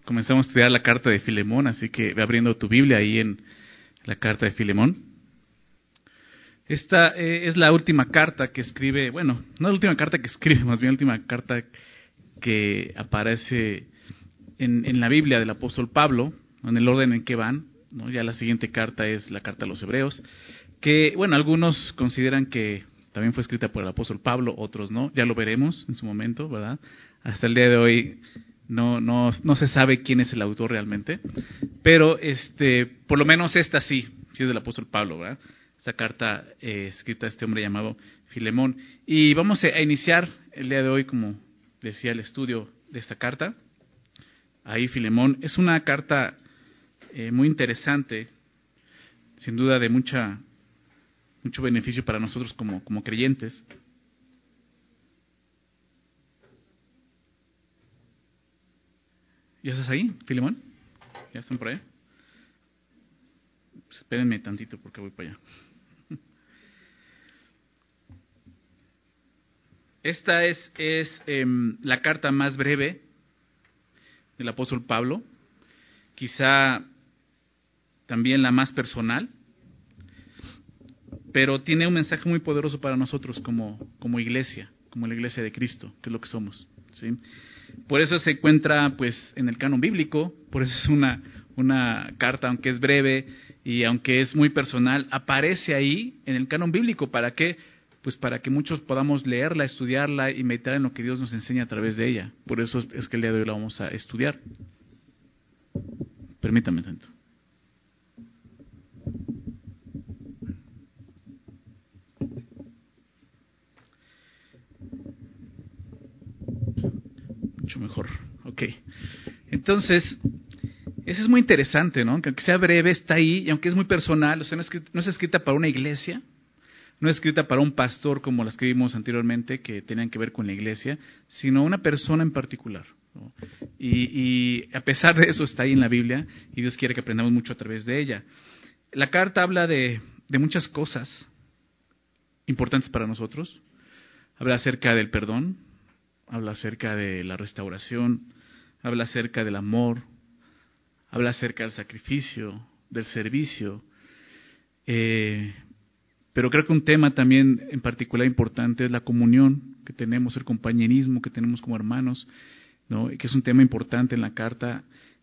Comenzamos a estudiar la carta de Filemón, así que ve abriendo tu Biblia ahí en la carta de Filemón. Esta es la última carta que escribe, bueno, no la última carta que escribe, más bien la última carta que aparece en la Biblia del apóstol Pablo, en el orden en que van, ¿no? Ya la siguiente carta es la carta a los Hebreos, que, bueno, algunos consideran que también fue escrita por el apóstol Pablo, otros no, ya lo veremos en su momento, ¿verdad? Hasta el día de hoy no se sabe quién es el autor realmente, pero por lo menos esta sí es del apóstol Pablo, ¿verdad? Esta carta escrita a este hombre llamado Filemón. Y vamos a iniciar el día de hoy, como decía, el estudio de esta carta. Ahí Filemón es una carta muy interesante, sin duda de mucho beneficio para nosotros como creyentes. ¿Ya estás ahí, Filemón? ¿Ya están por ahí? Pues espérenme tantito porque voy para allá. Esta es la carta más breve del apóstol Pablo, quizá también la más personal, pero tiene un mensaje muy poderoso para nosotros como iglesia, como la iglesia de Cristo, que es lo que somos, ¿sí? Por eso se encuentra pues en el canon bíblico, por eso es una carta, aunque es breve y aunque es muy personal, aparece ahí en el canon bíblico. ¿Para qué? Pues para que muchos podamos leerla, estudiarla y meditar en lo que Dios nos enseña a través de ella. Por eso es que el día de hoy la vamos a estudiar. Permítame tanto. Mucho mejor. Ok. Entonces, eso es muy interesante, ¿no? Que aunque sea breve, está ahí, y aunque es muy personal, o sea, no es escrita para una iglesia, no es escrita para un pastor como las que vimos anteriormente, que tenían que ver con la iglesia, sino una persona en particular, ¿no? Y a pesar de eso está ahí en la Biblia, y Dios quiere que aprendamos mucho a través de ella. La carta habla de muchas cosas importantes para nosotros. Habla acerca del perdón, habla acerca de la restauración, habla acerca del amor, habla acerca del sacrificio, del servicio. Pero creo que un tema también en particular importante es la comunión que tenemos, el compañerismo que tenemos como hermanos, ¿no? Que es un tema importante en la carta.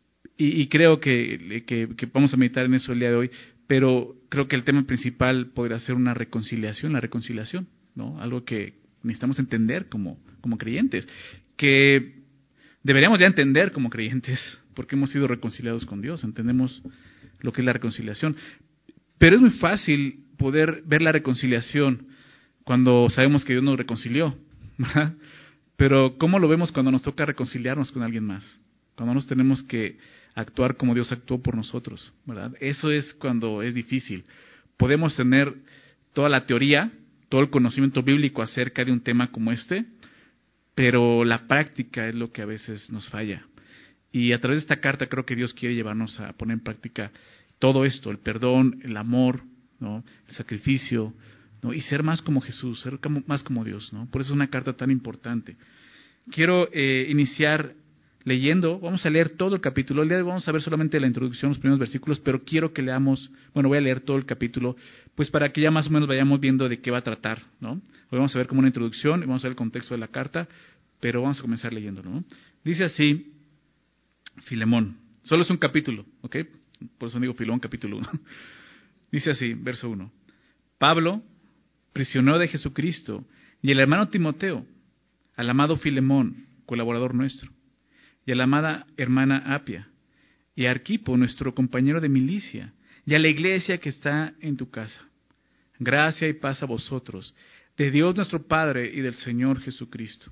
Y creo que vamos a meditar en eso el día de hoy, pero creo que el tema principal podría ser la reconciliación, ¿no? Algo que necesitamos entender como creyentes, que deberíamos ya entender como creyentes, porque hemos sido reconciliados con Dios, entendemos lo que es la reconciliación. Pero es muy fácil poder ver la reconciliación cuando sabemos que Dios nos reconcilió, ¿verdad? Pero ¿cómo lo vemos cuando nos toca reconciliarnos con alguien más? Cuando nos tenemos que actuar como Dios actuó por nosotros, ¿verdad? Eso es cuando es difícil. Podemos tener toda la teoría, todo el conocimiento bíblico acerca de un tema como este, pero la práctica es lo que a veces nos falla. Y a través de esta carta creo que Dios quiere llevarnos a poner en práctica todo esto, el perdón, el amor, ¿no? El sacrificio, ¿no? Y ser más como Jesús, ser más como Dios, ¿no? Por eso es una carta tan importante. Quiero iniciar leyendo, vamos a leer todo el capítulo. El día de hoy vamos a ver solamente la introducción, los primeros versículos, pero quiero que leamos, voy a leer todo el capítulo, pues para que ya más o menos vayamos viendo de qué va a tratar, ¿no? Hoy vamos a ver como una introducción y vamos a ver el contexto de la carta, pero vamos a comenzar leyéndolo, ¿no? Dice así, Filemón, solo es un capítulo, ¿ok? Por eso digo Filemón, capítulo 1. Dice así, verso 1. Pablo, prisionero de Jesucristo, y el hermano Timoteo, al amado Filemón, colaborador nuestro, y a la amada hermana Apia, y a Arquipo, nuestro compañero de milicia, y a la iglesia que está en tu casa. Gracia y paz a vosotros, de Dios nuestro Padre y del Señor Jesucristo.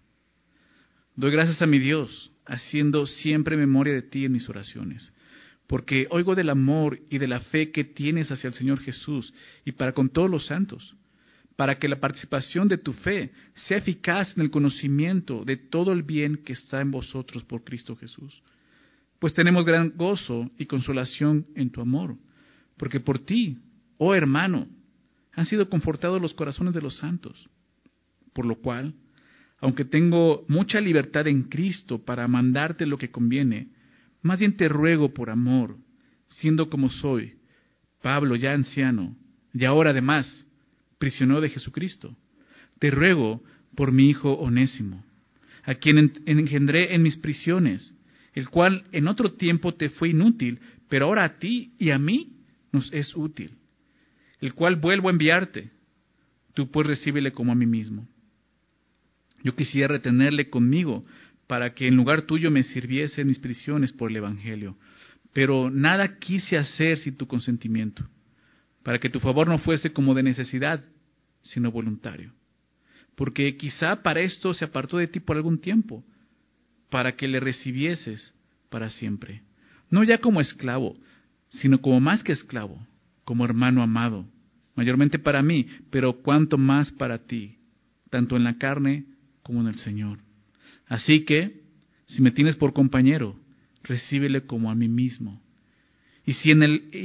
Doy gracias a mi Dios, haciendo siempre memoria de ti en mis oraciones, porque oigo del amor y de la fe que tienes hacia el Señor Jesús y para con todos los santos, para que la participación de tu fe sea eficaz en el conocimiento de todo el bien que está en vosotros por Cristo Jesús. Pues tenemos gran gozo y consolación en tu amor, porque por ti, oh hermano, han sido confortados los corazones de los santos. Por lo cual, aunque tengo mucha libertad en Cristo para mandarte lo que conviene, Más bien te ruego por amor, siendo como soy, Pablo ya anciano, y ahora además prisionero de Jesucristo. Te ruego por mi hijo Onésimo, a quien engendré en mis prisiones, el cual en otro tiempo te fue inútil, pero ahora a ti y a mí nos es útil, el cual vuelvo a enviarte. Tú pues recíbele como a mí mismo. Yo quisiera retenerle conmigo, para que en lugar tuyo me sirviese en mis prisiones por el Evangelio. Pero nada quise hacer sin tu consentimiento, para que tu favor no fuese como de necesidad, sino voluntario. Porque quizá para esto se apartó de ti por algún tiempo, para que le recibieses para siempre. No ya como esclavo, sino como más que esclavo, como hermano amado, mayormente para mí, pero cuanto más para ti, tanto en la carne como en el Señor. Así que, si me tienes por compañero, recíbele como a mí mismo. Y si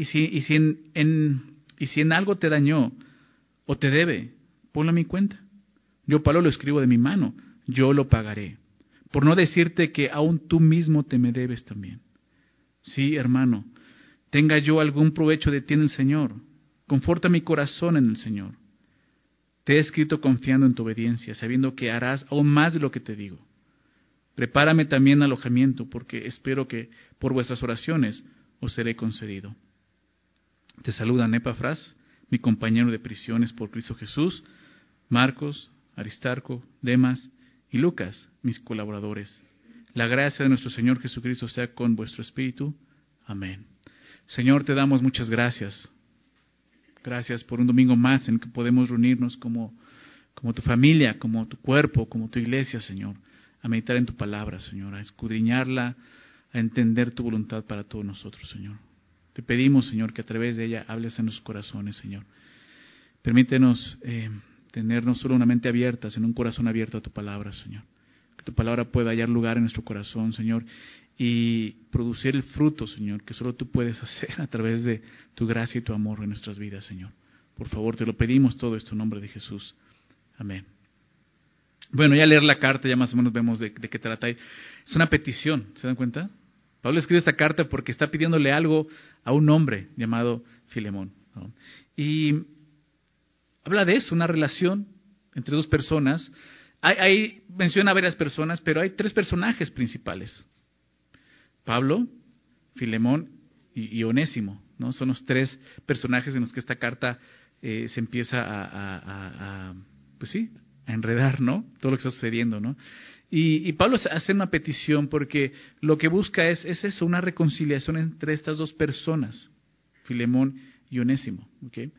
en algo te dañó o te debe, ponlo a mi cuenta. Yo, Pablo, lo escribo de mi mano, yo lo pagaré. Por no decirte que aún tú mismo te me debes también. Sí, hermano, tenga yo algún provecho de ti en el Señor, conforta mi corazón en el Señor. Te he escrito confiando en tu obediencia, sabiendo que harás aún más de lo que te digo. Prepárame también alojamiento, porque espero que por vuestras oraciones os seré concedido. Te saludan Epafras, mi compañero de prisiones por Cristo Jesús, Marcos, Aristarco, Demas y Lucas, mis colaboradores. La gracia de nuestro Señor Jesucristo sea con vuestro espíritu. Amén. Señor, te damos muchas gracias. Gracias por un domingo más en que podemos reunirnos como tu familia, como tu cuerpo, como tu iglesia, Señor, a meditar en tu palabra, Señor, a escudriñarla, a entender tu voluntad para todos nosotros, Señor. Te pedimos, Señor, que a través de ella hables en nuestros corazones, Señor. Permítenos tener no solo una mente abierta, sino un corazón abierto a tu palabra, Señor. Que tu palabra pueda hallar lugar en nuestro corazón, Señor, y producir el fruto, Señor, que solo tú puedes hacer a través de tu gracia y tu amor en nuestras vidas, Señor. Por favor, te lo pedimos todo esto en nombre de Jesús. Amén. Bueno, ya leer la carta, ya más o menos vemos de qué trata. Es una petición, ¿se dan cuenta? Pablo escribe esta carta porque está pidiéndole algo a un hombre llamado Filemón, ¿no? Y habla de eso, una relación entre dos personas. Ahí menciona varias personas, pero hay tres personajes principales. Pablo, Filemón y Onésimo, ¿no? Son los tres personajes en los que esta carta se empieza a enredar, ¿no? Todo lo que está sucediendo, ¿no? Y Pablo hace una petición porque lo que busca es eso, una reconciliación entre estas dos personas, Filemón y Onésimo, ¿okay?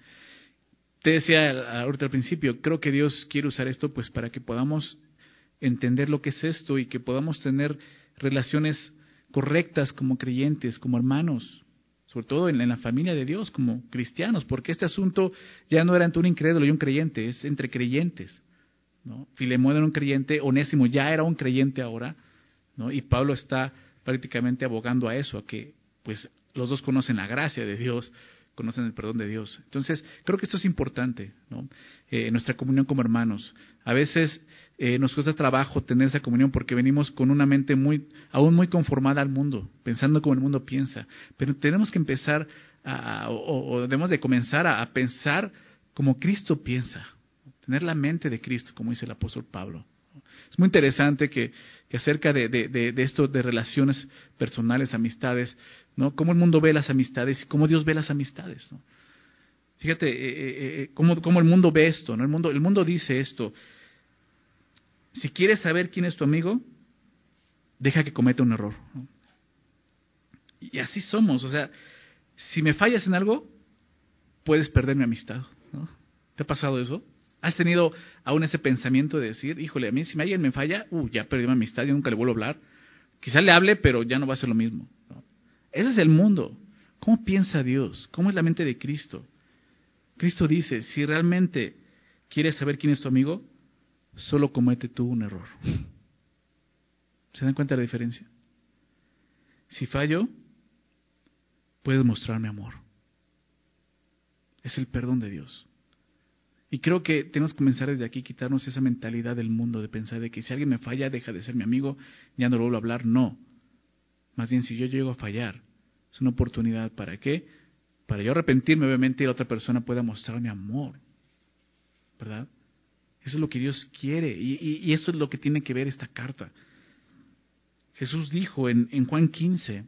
Te decía ahorita al principio, creo que Dios quiere usar esto pues para que podamos entender lo que es esto y que podamos tener relaciones correctas como creyentes, como hermanos, sobre todo en la familia de Dios, como cristianos, porque este asunto ya no era entre un incrédulo y un creyente, es entre creyentes, ¿no? Filemón era un creyente, Onésimo ya era un creyente ahora, ¿no? Y Pablo está prácticamente abogando a eso, a que pues los dos conocen la gracia de Dios, conocen el perdón de Dios. Entonces, creo que esto es importante, ¿no? Nuestra comunión como hermanos. A veces nos cuesta trabajo tener esa comunión porque venimos con una mente aún muy conformada al mundo, pensando como el mundo piensa. Pero tenemos que empezar o debemos de comenzar a pensar como Cristo piensa, tener la mente de Cristo, como dice el apóstol Pablo. Es muy interesante que acerca de esto de relaciones personales, amistades, ¿no? Cómo el mundo ve las amistades y cómo Dios ve las amistades, ¿no? Fíjate cómo el mundo ve esto, ¿no? El mundo dice esto: si quieres saber quién es tu amigo, deja que cometa un error, ¿no? Y así somos, o sea, si me fallas en algo, puedes perder mi amistad, ¿no? ¿Te ha pasado eso? ¿Has tenido aún ese pensamiento de decir, híjole, a mí si alguien me falla, ya perdí mi amistad, yo nunca le vuelvo a hablar? Quizá le hable, pero ya no va a ser lo mismo, ¿no? Ese es el mundo. ¿Cómo piensa Dios? ¿Cómo es la mente de Cristo? Cristo dice, si realmente quieres saber quién es tu amigo, solo comete tú un error. ¿Se dan cuenta de la diferencia? Si fallo, puedes mostrarme amor. Es el perdón de Dios. Y creo que tenemos que comenzar desde aquí, quitarnos esa mentalidad del mundo de pensar de que si alguien me falla, deja de ser mi amigo, ya no lo vuelvo a hablar. No Más bien, si yo llego a fallar, es una oportunidad. ¿Para qué? Para yo arrepentirme, obviamente, y la otra persona pueda mostrarme amor. ¿Verdad? Eso es lo que Dios quiere. Y eso es lo que tiene que ver esta carta. Jesús dijo en Juan 15,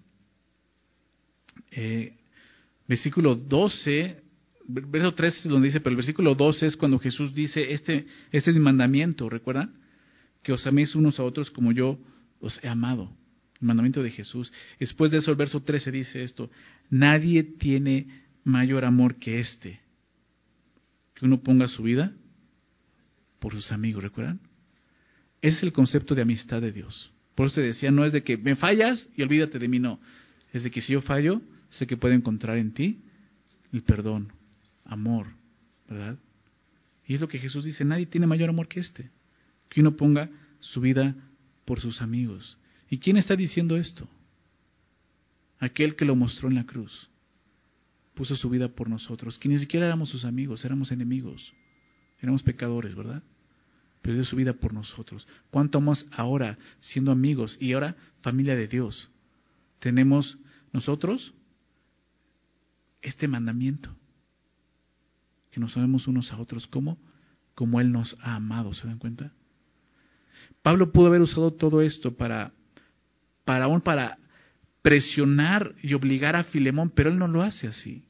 versículo 12, verso 13 es donde dice, pero el versículo 12 es cuando Jesús dice, este es mi mandamiento, ¿recuerdan? Que os améis unos a otros como yo os he amado. El mandamiento de Jesús. Después de eso, el verso 13 dice esto: nadie tiene mayor amor que este, que uno ponga su vida por sus amigos, ¿recuerdan? Ese es el concepto de amistad de Dios. Por eso te decía, no es de que me fallas y olvídate de mí, no. Es de que si yo fallo, sé que puedo encontrar en ti el perdón, amor, ¿verdad? Y es lo que Jesús dice, nadie tiene mayor amor que este, que uno ponga su vida por sus amigos. ¿Y quién está diciendo esto? Aquel que lo mostró en la cruz. Puso su vida por nosotros, que ni siquiera éramos sus amigos, éramos enemigos, éramos pecadores, ¿verdad? Pero dio su vida por nosotros. ¿Cuánto más ahora, siendo amigos y ahora familia de Dios, tenemos nosotros este mandamiento? Que nos amemos unos a otros como Él nos ha amado, ¿se dan cuenta? Pablo pudo haber usado todo esto para presionar y obligar a Filemón, pero él no lo hace así.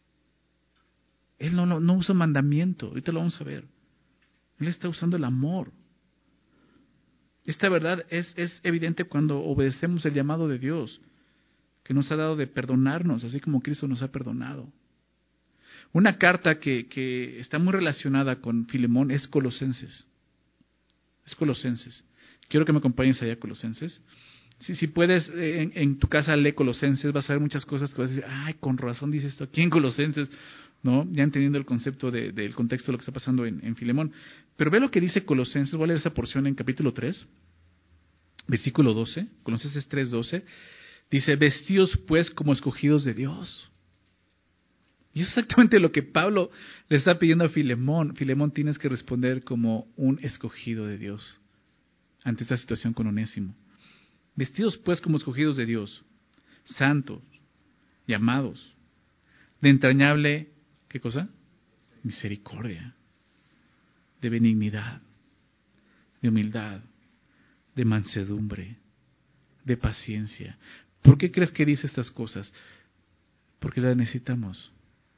Él no usa mandamiento, ahorita lo vamos a ver. Él está usando el amor. Esta verdad es evidente cuando obedecemos el llamado de Dios, que nos ha dado de perdonarnos, así como Cristo nos ha perdonado. Una carta que está muy relacionada con Filemón es Colosenses. Es Colosenses. Quiero que me acompañes allá a Colosenses. Si puedes, en tu casa lee Colosenses, vas a ver muchas cosas que vas a decir, ay, con razón dice esto aquí en Colosenses, ¿no? Ya entendiendo el concepto del contexto de lo que está pasando en Filemón. Pero ve lo que dice Colosenses, voy a leer esa porción en capítulo 3, versículo 12, Colosenses 3:12, dice, vestidos pues como escogidos de Dios. Y es exactamente lo que Pablo le está pidiendo a Filemón. Filemón, tienes que responder como un escogido de Dios ante esta situación con Onésimo. Vestidos pues como escogidos de Dios, santos, llamados, de entrañable, ¿qué cosa? Misericordia, de benignidad, de humildad, de mansedumbre, de paciencia. ¿Por qué crees que dice estas cosas? Porque las necesitamos.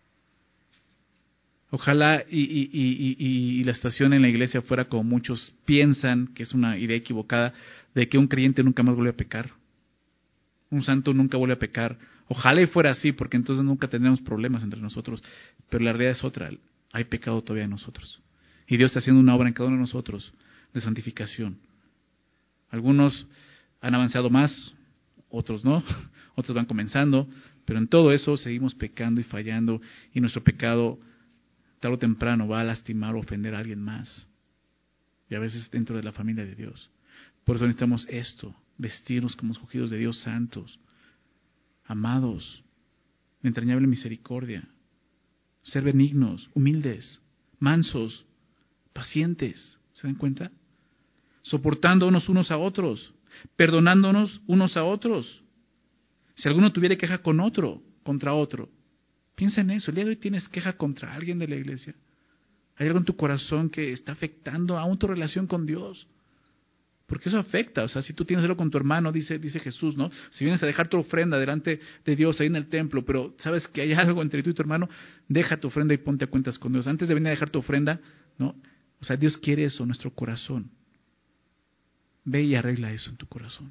Ojalá y la situación en la iglesia fuera como muchos piensan, que es una idea equivocada, de que un creyente nunca más vuelve a pecar. Un santo nunca vuelve a pecar. Ojalá y fuera así, porque entonces nunca tendremos problemas entre nosotros. Pero la realidad es otra. Hay pecado todavía en nosotros. Y Dios está haciendo una obra en cada uno de nosotros de santificación. Algunos han avanzado más, otros no, otros van comenzando, pero en todo eso seguimos pecando y fallando, y nuestro pecado tarde o temprano va a lastimar o ofender a alguien más. Y a veces dentro de la familia de Dios. Por eso necesitamos esto, vestirnos como escogidos de Dios, santos, amados, de entrañable misericordia, ser benignos, humildes, mansos, pacientes. ¿Se dan cuenta? Soportándonos unos a otros, perdonándonos unos a otros. Si alguno tuviera queja contra otro, piensa en eso. El día de hoy tienes queja contra alguien de la iglesia. Hay algo en tu corazón que está afectando aún tu relación con Dios. Porque eso afecta. O sea, si tú tienes algo con tu hermano, dice Jesús, ¿no? Si vienes a dejar tu ofrenda delante de Dios ahí en el templo, pero sabes que hay algo entre tú y tu hermano, deja tu ofrenda y ponte a cuentas con Dios. Antes de venir a dejar tu ofrenda, ¿no? O sea, Dios quiere eso, nuestro corazón. Ve y arregla eso en tu corazón.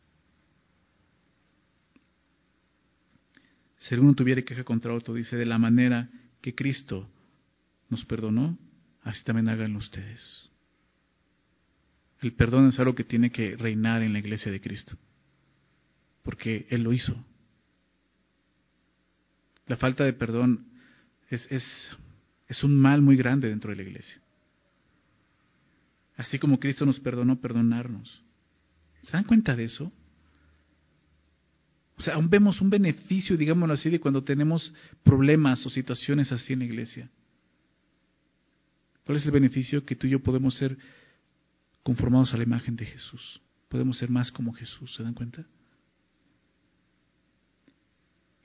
Si alguno tuviera queja contra otro, dice, de la manera que Cristo nos perdonó, así también háganlo ustedes. El perdón es algo que tiene que reinar en la iglesia de Cristo, porque Él lo hizo. La falta de perdón es un mal muy grande dentro de la iglesia. Así como Cristo nos perdonó, perdonarnos. ¿Se dan cuenta de eso? O sea, aún vemos un beneficio, digámoslo así, de cuando tenemos problemas o situaciones así en la iglesia. ¿Cuál es el beneficio? Que tú y yo podemos ser conformados a la imagen de Jesús. Podemos ser más como Jesús, ¿se dan cuenta?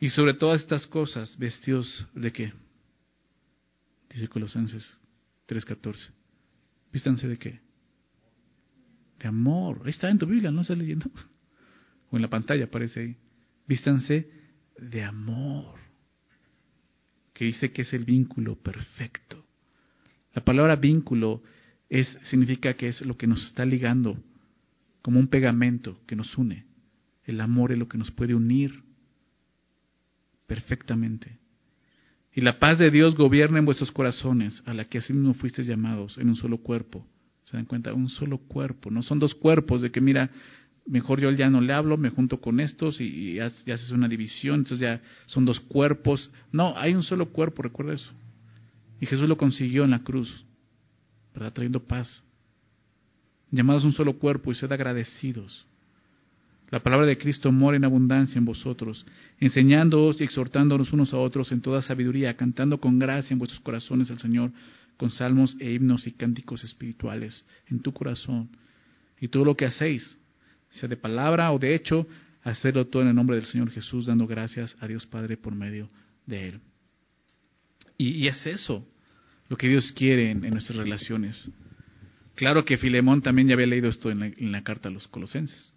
Y sobre todas estas cosas, vestidos ¿de qué? Dice Colosenses 3:14. ¿Vístanse de qué? De amor. Ahí está en tu Biblia, ¿no estás leyendo? O en la pantalla aparece ahí. Vístanse de amor. Que dice que es el vínculo perfecto. La palabra vínculo significa que es lo que nos está ligando, como un pegamento que nos une. El amor es lo que nos puede unir perfectamente. Y la paz de Dios gobierna en vuestros corazones, a la que así mismo fuisteis llamados, en un solo cuerpo. ¿Se dan cuenta? Un solo cuerpo. No son dos cuerpos de que, mira, mejor yo ya no le hablo, me junto con estos y ya haces una división, entonces ya son dos cuerpos. No, hay un solo cuerpo, recuerda eso. Y Jesús lo consiguió en la cruz, ¿verdad? Trayendo paz. Llamados un solo cuerpo y sed agradecidos. La palabra de Cristo mora en abundancia en vosotros, enseñándoos y exhortándonos unos a otros en toda sabiduría, cantando con gracia en vuestros corazones al Señor, con salmos e himnos y cánticos espirituales en tu corazón. Y todo lo que hacéis, sea de palabra o de hecho, hacedlo todo en el nombre del Señor Jesús, dando gracias a Dios Padre por medio de Él. Y es eso lo que Dios quiere en nuestras relaciones. Claro que Filemón también ya había leído esto en la carta a los Colosenses.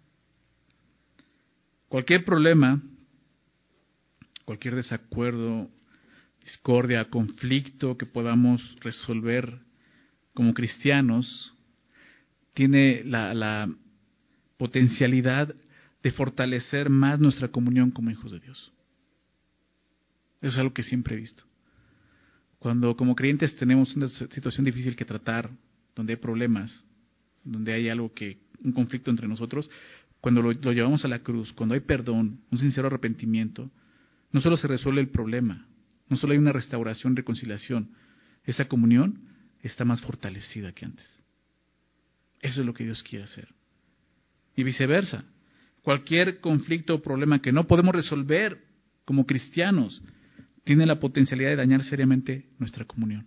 Cualquier problema, cualquier desacuerdo, discordia, conflicto que podamos resolver como cristianos, tiene la potencialidad de fortalecer más nuestra comunión como hijos de Dios. Eso es algo que siempre he visto. Cuando como creyentes tenemos una situación difícil que tratar, donde hay problemas, donde hay un conflicto entre nosotros, cuando lo llevamos a la cruz, cuando hay perdón, un sincero arrepentimiento, no solo se resuelve el problema, no solo hay una restauración, reconciliación, esa comunión está más fortalecida que antes. Eso es lo que Dios quiere hacer. Y viceversa, cualquier conflicto o problema que no podemos resolver como cristianos, tiene la potencialidad de dañar seriamente nuestra comunión.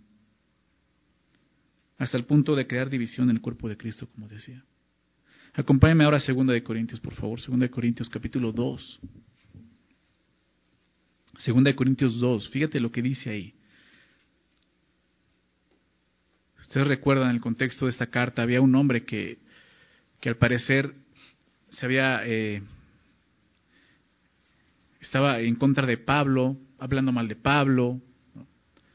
Hasta el punto de crear división en el cuerpo de Cristo, como decía. Acompáñenme ahora a 2 de Corintios, por favor. 2 de Corintios, capítulo 2. 2 de Corintios 2. Fíjate lo que dice ahí. Ustedes recuerdan el contexto de esta carta. Había un hombre que al parecer estaba en contra de Pablo, hablando mal de Pablo, ¿no?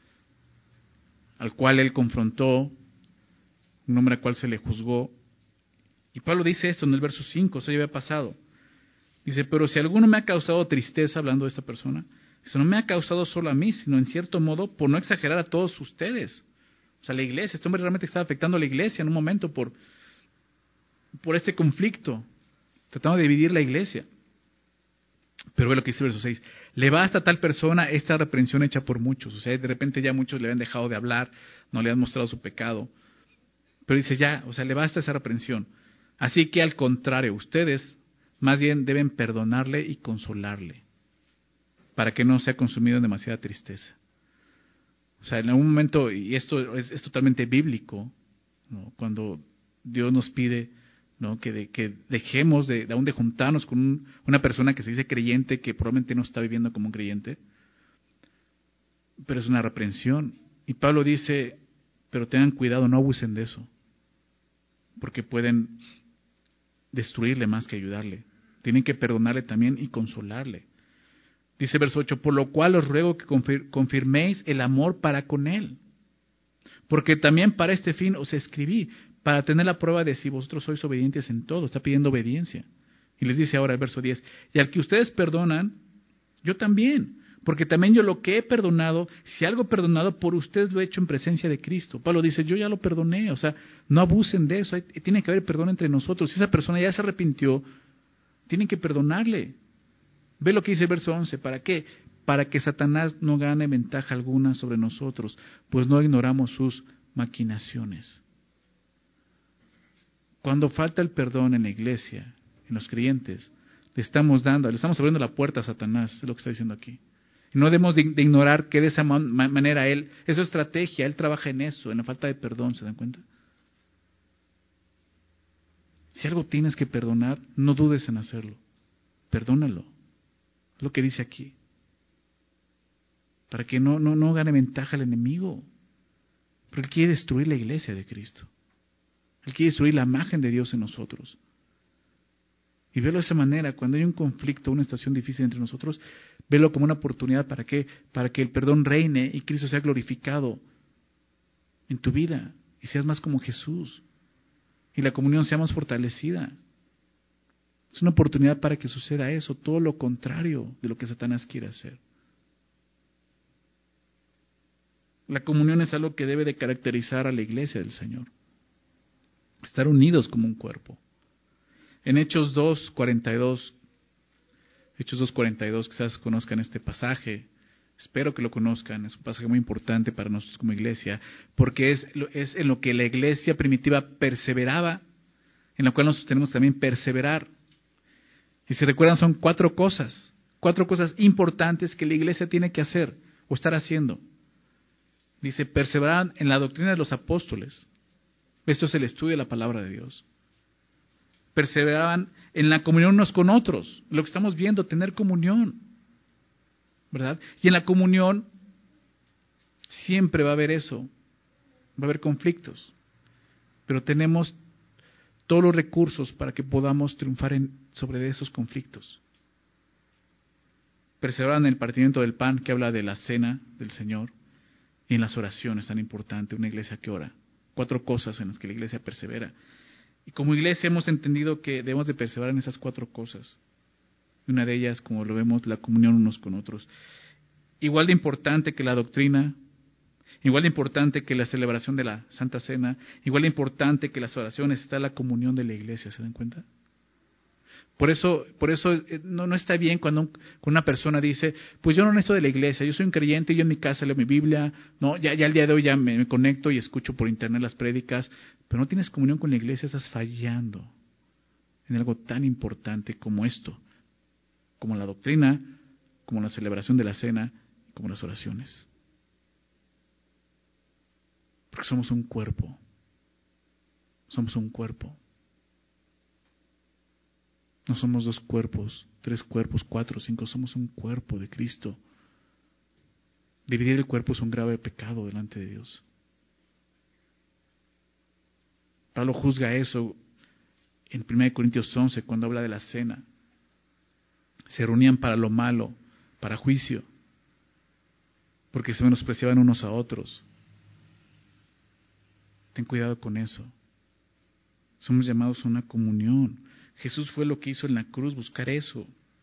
Al cual él confrontó, un hombre al cual se le juzgó. Y Pablo dice esto en el verso 5, eso ya había pasado. Dice, pero si alguno me ha causado tristeza, hablando de esta persona, eso no me ha causado solo a mí, sino en cierto modo, por no exagerar, a todos ustedes. O sea, la iglesia, este hombre realmente estaba afectando a la iglesia en un momento por este conflicto, tratando de dividir la iglesia. Pero ve lo que dice el verso 6, le basta a tal persona esta reprensión hecha por muchos. O sea, de repente ya muchos le habían dejado de hablar, no le han mostrado su pecado. Pero dice ya, o sea, le basta esa reprensión. Así que al contrario, ustedes más bien deben perdonarle y consolarle, para que no sea consumido en demasiada tristeza. O sea, en algún momento, y esto es totalmente bíblico, ¿no? Cuando Dios nos pide, ¿no? que dejemos aún de juntarnos con una persona que se dice creyente, que probablemente no está viviendo como un creyente, pero es una reprensión. Y Pablo dice, pero tengan cuidado, no abusen de eso, porque pueden destruirle más que ayudarle. Tienen que perdonarle también y consolarle. Dice verso 8, por lo cual os ruego que confirméis el amor para con él, porque también para este fin os escribí, para tener la prueba de si vosotros sois obedientes en todo. Está pidiendo obediencia. Y les dice ahora el verso 10, y al que ustedes perdonan, yo también, porque también yo lo que he perdonado, si algo perdonado por ustedes lo he hecho en presencia de Cristo. Pablo dice, yo ya lo perdoné, o sea, no abusen de eso, tiene que haber perdón entre nosotros. Si esa persona ya se arrepintió, tienen que perdonarle. Ve lo que dice el verso 11, ¿para qué? Para que Satanás no gane ventaja alguna sobre nosotros, pues no ignoramos sus maquinaciones. Cuando falta el perdón en la iglesia, en los creyentes, le estamos abriendo la puerta a Satanás, es lo que está diciendo aquí. Y no debemos de ignorar que de esa manera es su estrategia, él trabaja en eso, en la falta de perdón, ¿se dan cuenta? Si algo tienes que perdonar, no dudes en hacerlo, perdónalo. Es lo que dice aquí. para que no gane ventaja el enemigo. Pero Él quiere destruir la iglesia de Cristo. Él quiere destruir la imagen de Dios en nosotros. Y verlo de esa manera, cuando hay un conflicto, una situación difícil entre nosotros, verlo como una oportunidad para que el perdón reine y Cristo sea glorificado en tu vida y seas más como Jesús y la comunión sea más fortalecida. Es una oportunidad para que suceda eso, todo lo contrario de lo que Satanás quiere hacer. La comunión es algo que debe de caracterizar a la iglesia del Señor. Estar unidos como un cuerpo. En Hechos 2:42, quizás conozcan este pasaje, espero que lo conozcan, es un pasaje muy importante para nosotros como iglesia, porque es en lo que la iglesia primitiva perseveraba, en lo cual nosotros tenemos también perseverar. Y si recuerdan, son cuatro cosas importantes que la iglesia tiene que hacer o estar haciendo. Dice, perseverar en la doctrina de los apóstoles. Esto es el estudio de la palabra de Dios. Perseveraban en la comunión unos con otros. Lo que estamos viendo, tener comunión. ¿Verdad? Y en la comunión siempre va a haber eso. Va a haber conflictos. Pero tenemos todos los recursos para que podamos triunfar sobre esos conflictos. Perseveraban en el partimiento del pan, que habla de la cena del Señor. Y en las oraciones, tan importante, una iglesia que ora. 4 cosas en las que la iglesia persevera. Y como iglesia hemos entendido que debemos de perseverar en esas 4 cosas. Y una de ellas, como lo vemos, la comunión unos con otros. Igual de importante que la doctrina, igual de importante que la celebración de la Santa Cena, igual de importante que las oraciones, está la comunión de la iglesia, ¿se dan cuenta? Por eso no está bien cuando una persona dice, pues yo no necesito de la iglesia, yo soy un creyente, yo en mi casa leo mi Biblia, no, ya el día de hoy ya me conecto y escucho por internet las prédicas, pero no tienes comunión con la iglesia, estás fallando en algo tan importante como esto, como la doctrina, como la celebración de la cena, como las oraciones. Porque somos un cuerpo, somos un cuerpo. No somos 2 cuerpos, 3 cuerpos, 4, 5, somos un cuerpo de Cristo. Dividir el cuerpo es un grave pecado delante de Dios. Pablo juzga eso en 1 Corintios 11 cuando habla de la cena. Se reunían para lo malo, para juicio, porque se menospreciaban unos a otros. Ten cuidado con eso. Somos llamados a una comunión. Jesús fue lo que hizo en la cruz, buscar eso.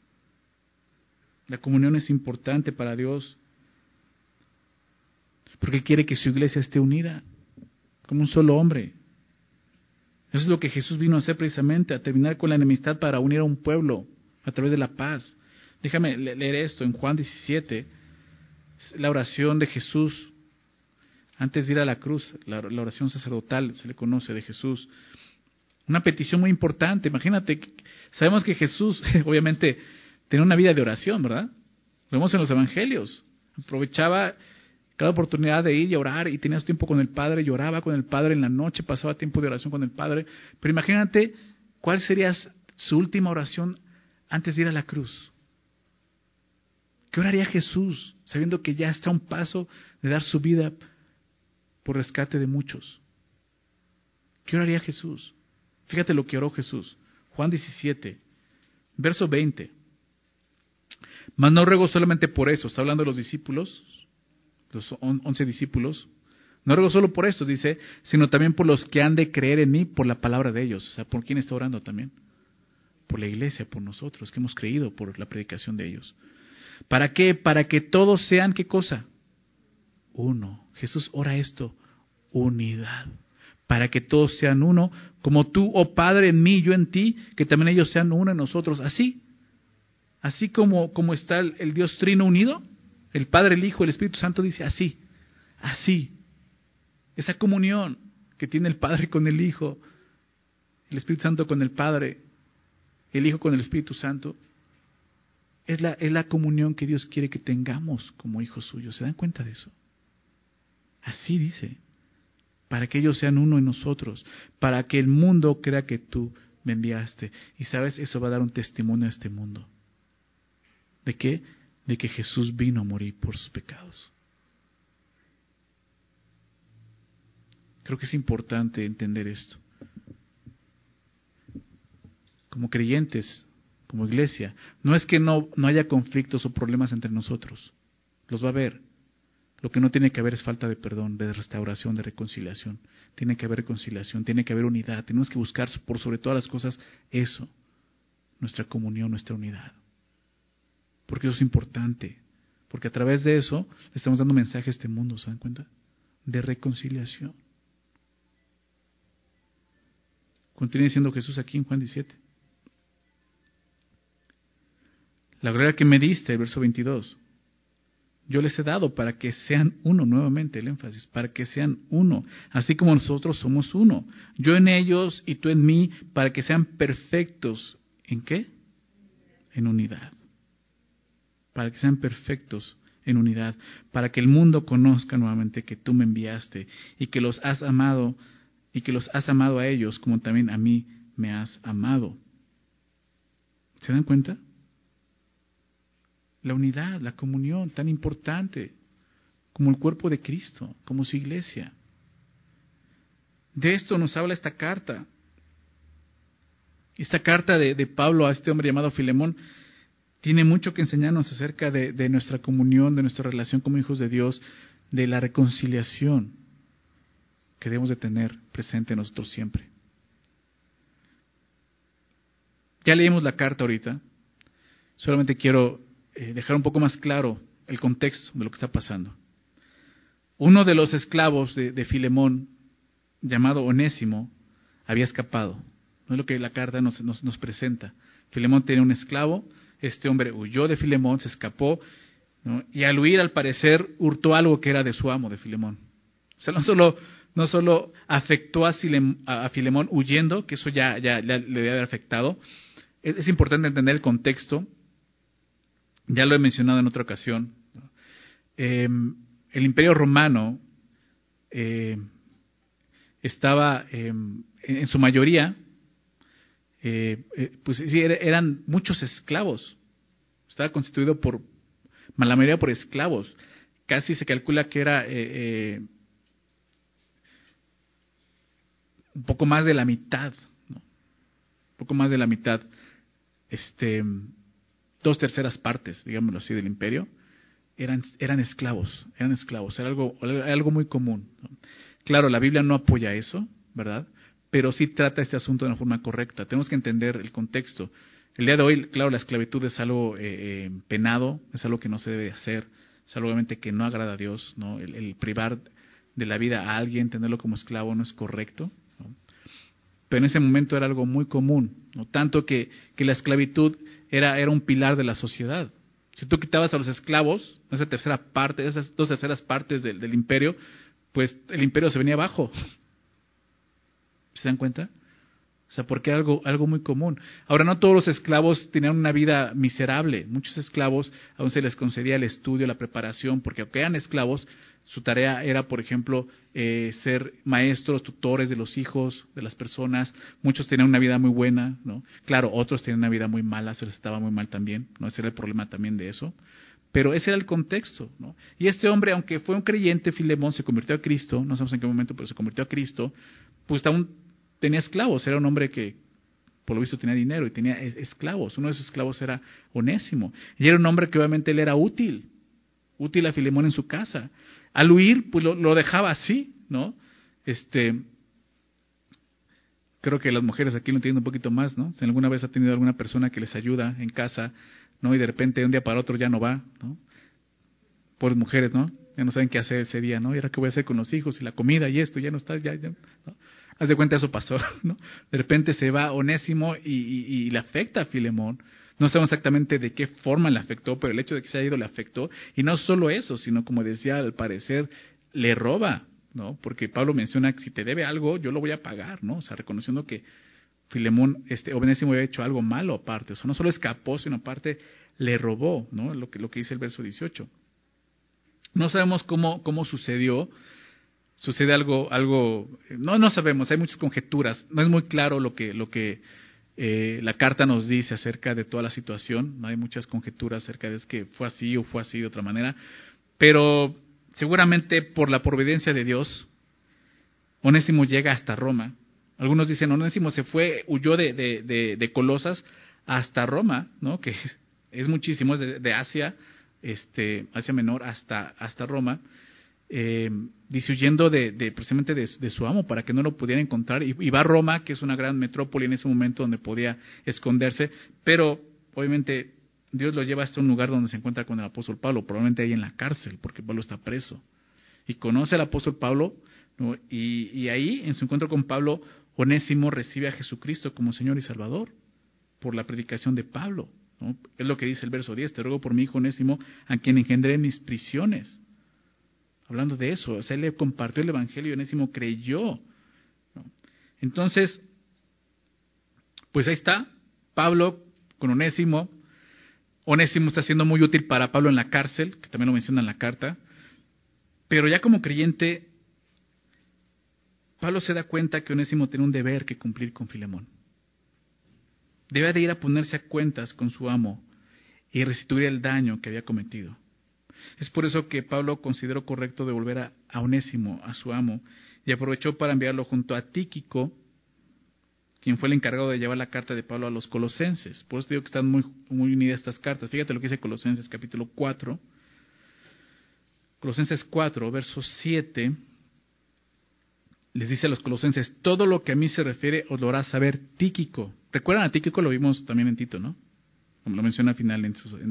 La comunión es importante para Dios, porque Él quiere que su iglesia esté unida, como un solo hombre. Eso es lo que Jesús vino a hacer precisamente, a terminar con la enemistad para unir a un pueblo a través de la paz. Déjame leer esto en Juan 17, la oración de Jesús, antes de ir a la cruz, la oración sacerdotal, se le conoce de Jesús. Una petición muy importante, imagínate, sabemos que Jesús obviamente tenía una vida de oración, ¿verdad? Lo vemos en los evangelios, aprovechaba cada oportunidad de ir y orar y tenía su tiempo con el Padre, lloraba con el Padre en la noche, pasaba tiempo de oración con el Padre, pero imagínate cuál sería su última oración antes de ir a la cruz. ¿Qué oraría Jesús sabiendo que ya está a un paso de dar su vida por rescate de muchos? ¿Qué oraría Jesús? Fíjate lo que oró Jesús. Juan 17, verso 20. Mas no ruego solamente por eso, está hablando de los discípulos, los 11 discípulos. No ruego solo por esto, dice, sino también por los que han de creer en mí por la palabra de ellos. O sea, ¿por quién está orando también? Por la iglesia, por nosotros, que hemos creído por la predicación de ellos. ¿Para qué? Para que todos sean, ¿qué cosa? Uno. Jesús ora esto, unidad. Para que todos sean uno, como tú, oh Padre, en mí, yo en ti, que también ellos sean uno en nosotros. Así como está el Dios Trino unido, el Padre, el Hijo, el Espíritu Santo dice así. Esa comunión que tiene el Padre con el Hijo, el Espíritu Santo con el Padre, el Hijo con el Espíritu Santo, es la comunión que Dios quiere que tengamos como hijos suyos. ¿Se dan cuenta de eso? Así dice. Para que ellos sean uno en nosotros, para que el mundo crea que tú me enviaste. Y sabes, eso va a dar un testimonio a este mundo. ¿De qué? de que Jesús vino a morir por sus pecados. Creo que es importante entender esto. Como creyentes, como iglesia, no es que no haya conflictos o problemas entre nosotros. Los va a haber. Lo que no tiene que haber es falta de perdón, de restauración, de reconciliación. Tiene que haber reconciliación, tiene que haber unidad. Tenemos que buscar por sobre todas las cosas eso, nuestra comunión, nuestra unidad. Porque eso es importante. Porque a través de eso le estamos dando mensaje a este mundo, ¿se dan cuenta? De reconciliación. Continúa diciendo Jesús aquí en Juan 17. La gloria que me diste, verso 22, yo les he dado para que sean uno, nuevamente el énfasis, para que sean uno, así como nosotros somos uno. Yo en ellos y tú en mí, para que sean perfectos. ¿En qué? En unidad. Para que sean perfectos en unidad, para que el mundo conozca nuevamente que tú me enviaste y que los has amado a ellos como también a mí me has amado. ¿Se dan cuenta? La unidad, la comunión, tan importante como el cuerpo de Cristo, como su iglesia. De esto nos habla esta carta. Esta carta de Pablo a este hombre llamado Filemón tiene mucho que enseñarnos acerca de nuestra comunión, de nuestra relación como hijos de Dios, de la reconciliación que debemos de tener presente en nosotros siempre. Ya leímos la carta ahorita, solamente quiero dejar un poco más claro el contexto de lo que está pasando. Uno de los esclavos de Filemón, llamado Onésimo, había escapado. No es lo que la carta nos presenta. Filemón tenía un esclavo, este hombre huyó de Filemón, se escapó, ¿no? Y al huir, al parecer, hurtó algo que era de su amo, de Filemón. O sea, no solo afectó a Filemón huyendo, que eso ya le debe haber afectado. Es importante entender el contexto. Ya lo he mencionado en otra ocasión. El Imperio Romano estaba en su mayoría, pues sí, eran muchos esclavos. Estaba constituido la mayoría por esclavos. Casi se calcula que era un poco más de la mitad, ¿no? Un poco más de la mitad, 2/3 partes, digámoslo así, del imperio, eran esclavos, era algo muy común, ¿no? Claro, la Biblia no apoya eso, ¿verdad? Pero sí trata este asunto de una forma correcta. Tenemos que entender el contexto. El día de hoy, claro, la esclavitud es algo penado, es algo que no se debe hacer, es algo obviamente que no agrada a Dios, ¿no? El privar de la vida a alguien, tenerlo como esclavo no es correcto, ¿no? Pero en ese momento era algo muy común, ¿no? Tanto que la esclavitud era un pilar de la sociedad. Si tú quitabas a los esclavos, esas 2/3 partes del imperio, pues el imperio se venía abajo. ¿Se dan cuenta? O sea, porque era algo muy común. Ahora, no todos los esclavos tenían una vida miserable. Muchos esclavos aún se les concedía el estudio, la preparación, porque aunque eran esclavos, su tarea era, por ejemplo, ser maestros, tutores de los hijos, de las personas. Muchos tenían una vida muy buena, ¿no? Claro, otros tenían una vida muy mala, se les estaba muy mal también, ¿no? Ese era el problema también de eso. Pero ese era el contexto, ¿no? Y este hombre, aunque fue un creyente, Filemón, se convirtió a Cristo, no sabemos en qué momento, pero se convirtió a Cristo, pues aún tenía esclavos, era un hombre que por lo visto tenía dinero y tenía esclavos. Uno de sus esclavos era Onésimo. Y era un hombre que obviamente él era útil a Filemón en su casa. Al huir, pues lo dejaba así, ¿no? Creo que las mujeres aquí lo entienden un poquito más, ¿no? Si alguna vez ha tenido alguna persona que les ayuda en casa, ¿no? Y de repente de un día para otro ya no va, ¿no? Por mujeres, ¿no? Ya no saben qué hacer ese día, ¿no? Y ahora qué voy a hacer con los hijos y la comida y esto, ya no está, ya, ¿no? Haz de cuenta, eso pasó, ¿no? De repente se va Onésimo y le afecta a Filemón. No sabemos exactamente de qué forma le afectó, pero el hecho de que se haya ido le afectó. Y no solo eso, sino como decía, al parecer le roba, ¿no? Porque Pablo menciona que si te debe algo, yo lo voy a pagar, ¿no? O sea, reconociendo que Filemón, Onésimo había hecho algo malo aparte. O sea, no solo escapó, sino aparte le robó, ¿no? Lo que dice el verso 18. No sabemos cómo sucedió. Sucede algo, no sabemos, hay muchas conjeturas, no es muy claro lo que La carta nos dice acerca de toda la situación, no hay muchas conjeturas acerca de que fue así o fue así de otra manera, pero seguramente por la providencia de Dios, Onésimo llega hasta Roma. Algunos dicen, Onésimo huyó de Colosas hasta Roma, ¿no? Que es muchísimo, es de Asia, Asia Menor hasta Roma, dice huyendo precisamente de su amo para que no lo pudiera encontrar, y va a Roma, que es una gran metrópoli en ese momento donde podía esconderse, pero obviamente Dios lo lleva hasta un lugar donde se encuentra con el apóstol Pablo, probablemente ahí en la cárcel, porque Pablo está preso, y conoce al apóstol Pablo, ¿no? Y ahí, en su encuentro con Pablo, Onésimo recibe a Jesucristo como Señor y Salvador por la predicación de Pablo, ¿no? Es lo que dice el verso 10, te ruego por mi hijo Onésimo, a quien engendré en mis prisiones. Hablando de eso, o sea, él le compartió el evangelio y Onésimo creyó, ¿no? Entonces, pues ahí está, Pablo con Onésimo. Onésimo está siendo muy útil para Pablo en la cárcel, que también lo menciona en la carta, pero ya como creyente, Pablo se da cuenta que Onésimo tiene un deber que cumplir con Filemón. Debe de ir a ponerse a cuentas con su amo y restituir el daño que había cometido. Es por eso que Pablo consideró correcto devolver a Onésimo, a su amo, y aprovechó para enviarlo junto a Tíquico, quien fue el encargado de llevar la carta de Pablo a los colosenses. Por eso digo que están muy unidas estas cartas. Fíjate lo que dice Colosenses capítulo 4. Colosenses 4, verso 7. Les dice a los colosenses, todo lo que a mí se refiere os lo hará saber Tíquico. ¿Recuerdan a Tíquico? Lo vimos también en Tito, ¿no? Como lo menciona al final en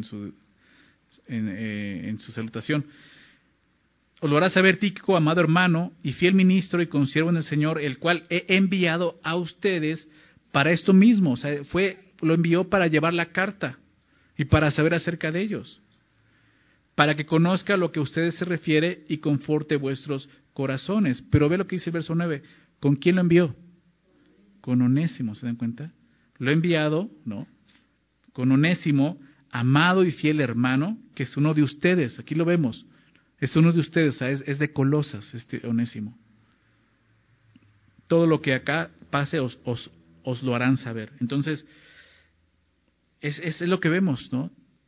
su salutación. Os lo hará saber Tíquico, amado hermano y fiel ministro y consiervo en el Señor, el cual he enviado a ustedes para esto mismo. O sea, lo envió para llevar la carta y para saber acerca de ellos, para que conozca lo que a ustedes se refiere y conforte vuestros corazones. Pero ve lo que dice el verso 9. ¿Con quién lo envió? Con Onésimo, ¿se dan cuenta? Lo he enviado, ¿no? Con Onésimo, amado y fiel hermano, que es uno de ustedes. Aquí lo vemos. Es uno de ustedes, o sea, es de Colosas, Onésimo. Todo lo que acá pase os lo harán saber. Entonces, es lo que vemos, ¿no?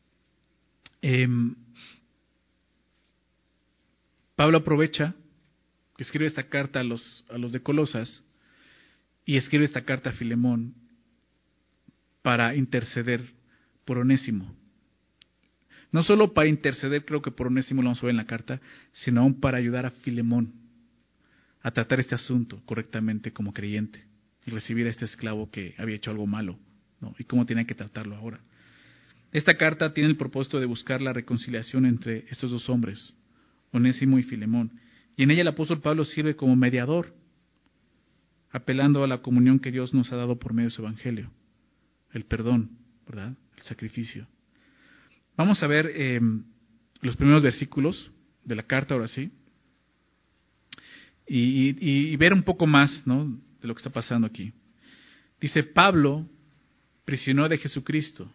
Pablo aprovecha que escribe esta carta a los de Colosas y escribe esta carta a Filemón para interceder por Onésimo. No solo para interceder, creo que por Onésimo lo vamos a ver en la carta, sino aún para ayudar a Filemón a tratar este asunto correctamente como creyente y recibir a este esclavo que había hecho algo malo, ¿no? Y cómo tenía que tratarlo ahora. Esta carta tiene el propósito de buscar la reconciliación entre estos dos hombres, Onésimo y Filemón, y en ella el apóstol Pablo sirve como mediador, apelando a la comunión que Dios nos ha dado por medio de su evangelio, el perdón, ¿verdad? El sacrificio. Vamos a ver los primeros versículos de la carta, ahora sí, y ver un poco más, ¿no?, de lo que está pasando aquí. Dice, Pablo, prisionero de Jesucristo.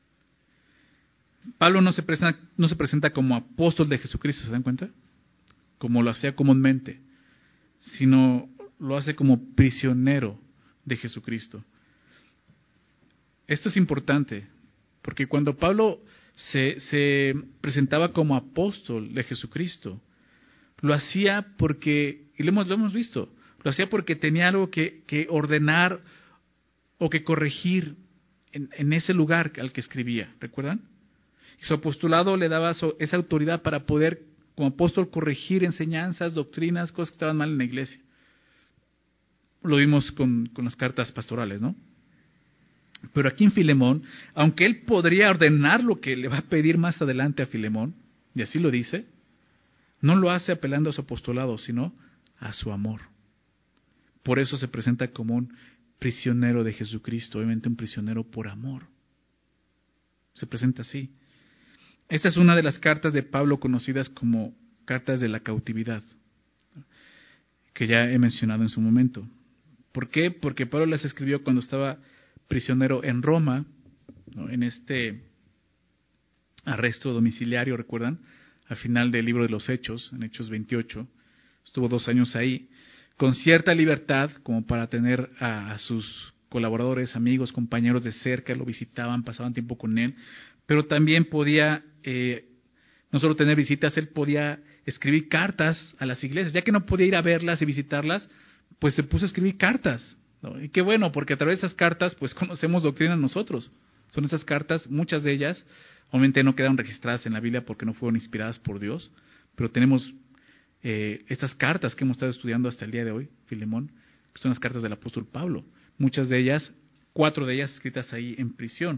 Pablo no se presenta como apóstol de Jesucristo, ¿se dan cuenta? Como lo hacía comúnmente, sino lo hace como prisionero de Jesucristo. Esto es importante, porque cuando Pablo se presentaba como apóstol de Jesucristo, lo hacía porque, y lo hemos visto, lo hacía porque tenía algo que ordenar o que corregir en ese lugar al que escribía, ¿recuerdan? Y su apostolado le daba esa autoridad para poder, como apóstol, corregir enseñanzas, doctrinas, cosas que estaban mal en la iglesia. Lo vimos con las cartas pastorales, ¿no? Pero aquí en Filemón, aunque él podría ordenar lo que le va a pedir más adelante a Filemón, y así lo dice, no lo hace apelando a su apostolado, sino a su amor. Por eso se presenta como un prisionero de Jesucristo, obviamente un prisionero por amor. Se presenta así. Esta es una de las cartas de Pablo conocidas como cartas de la cautividad, que ya he mencionado en su momento. ¿Por qué? Porque Pablo las escribió cuando estaba prisionero en Roma, ¿no?, en este arresto domiciliario, ¿recuerdan? Al final del libro de los Hechos, en Hechos 28, estuvo 2 años ahí, con cierta libertad como para tener a sus colaboradores, amigos, compañeros de cerca, lo visitaban, pasaban tiempo con él, pero también podía, no solo tener visitas, él podía escribir cartas a las iglesias, ya que no podía ir a verlas y visitarlas, pues se puso a escribir cartas, ¿no? Y qué bueno, porque a través de esas cartas, pues conocemos doctrina nosotros. Son esas cartas, muchas de ellas, obviamente no quedaron registradas en la Biblia porque no fueron inspiradas por Dios, pero tenemos estas cartas que hemos estado estudiando hasta el día de hoy, Filemón, que son las cartas del apóstol Pablo. Muchas de ellas, 4 de ellas escritas ahí en prisión.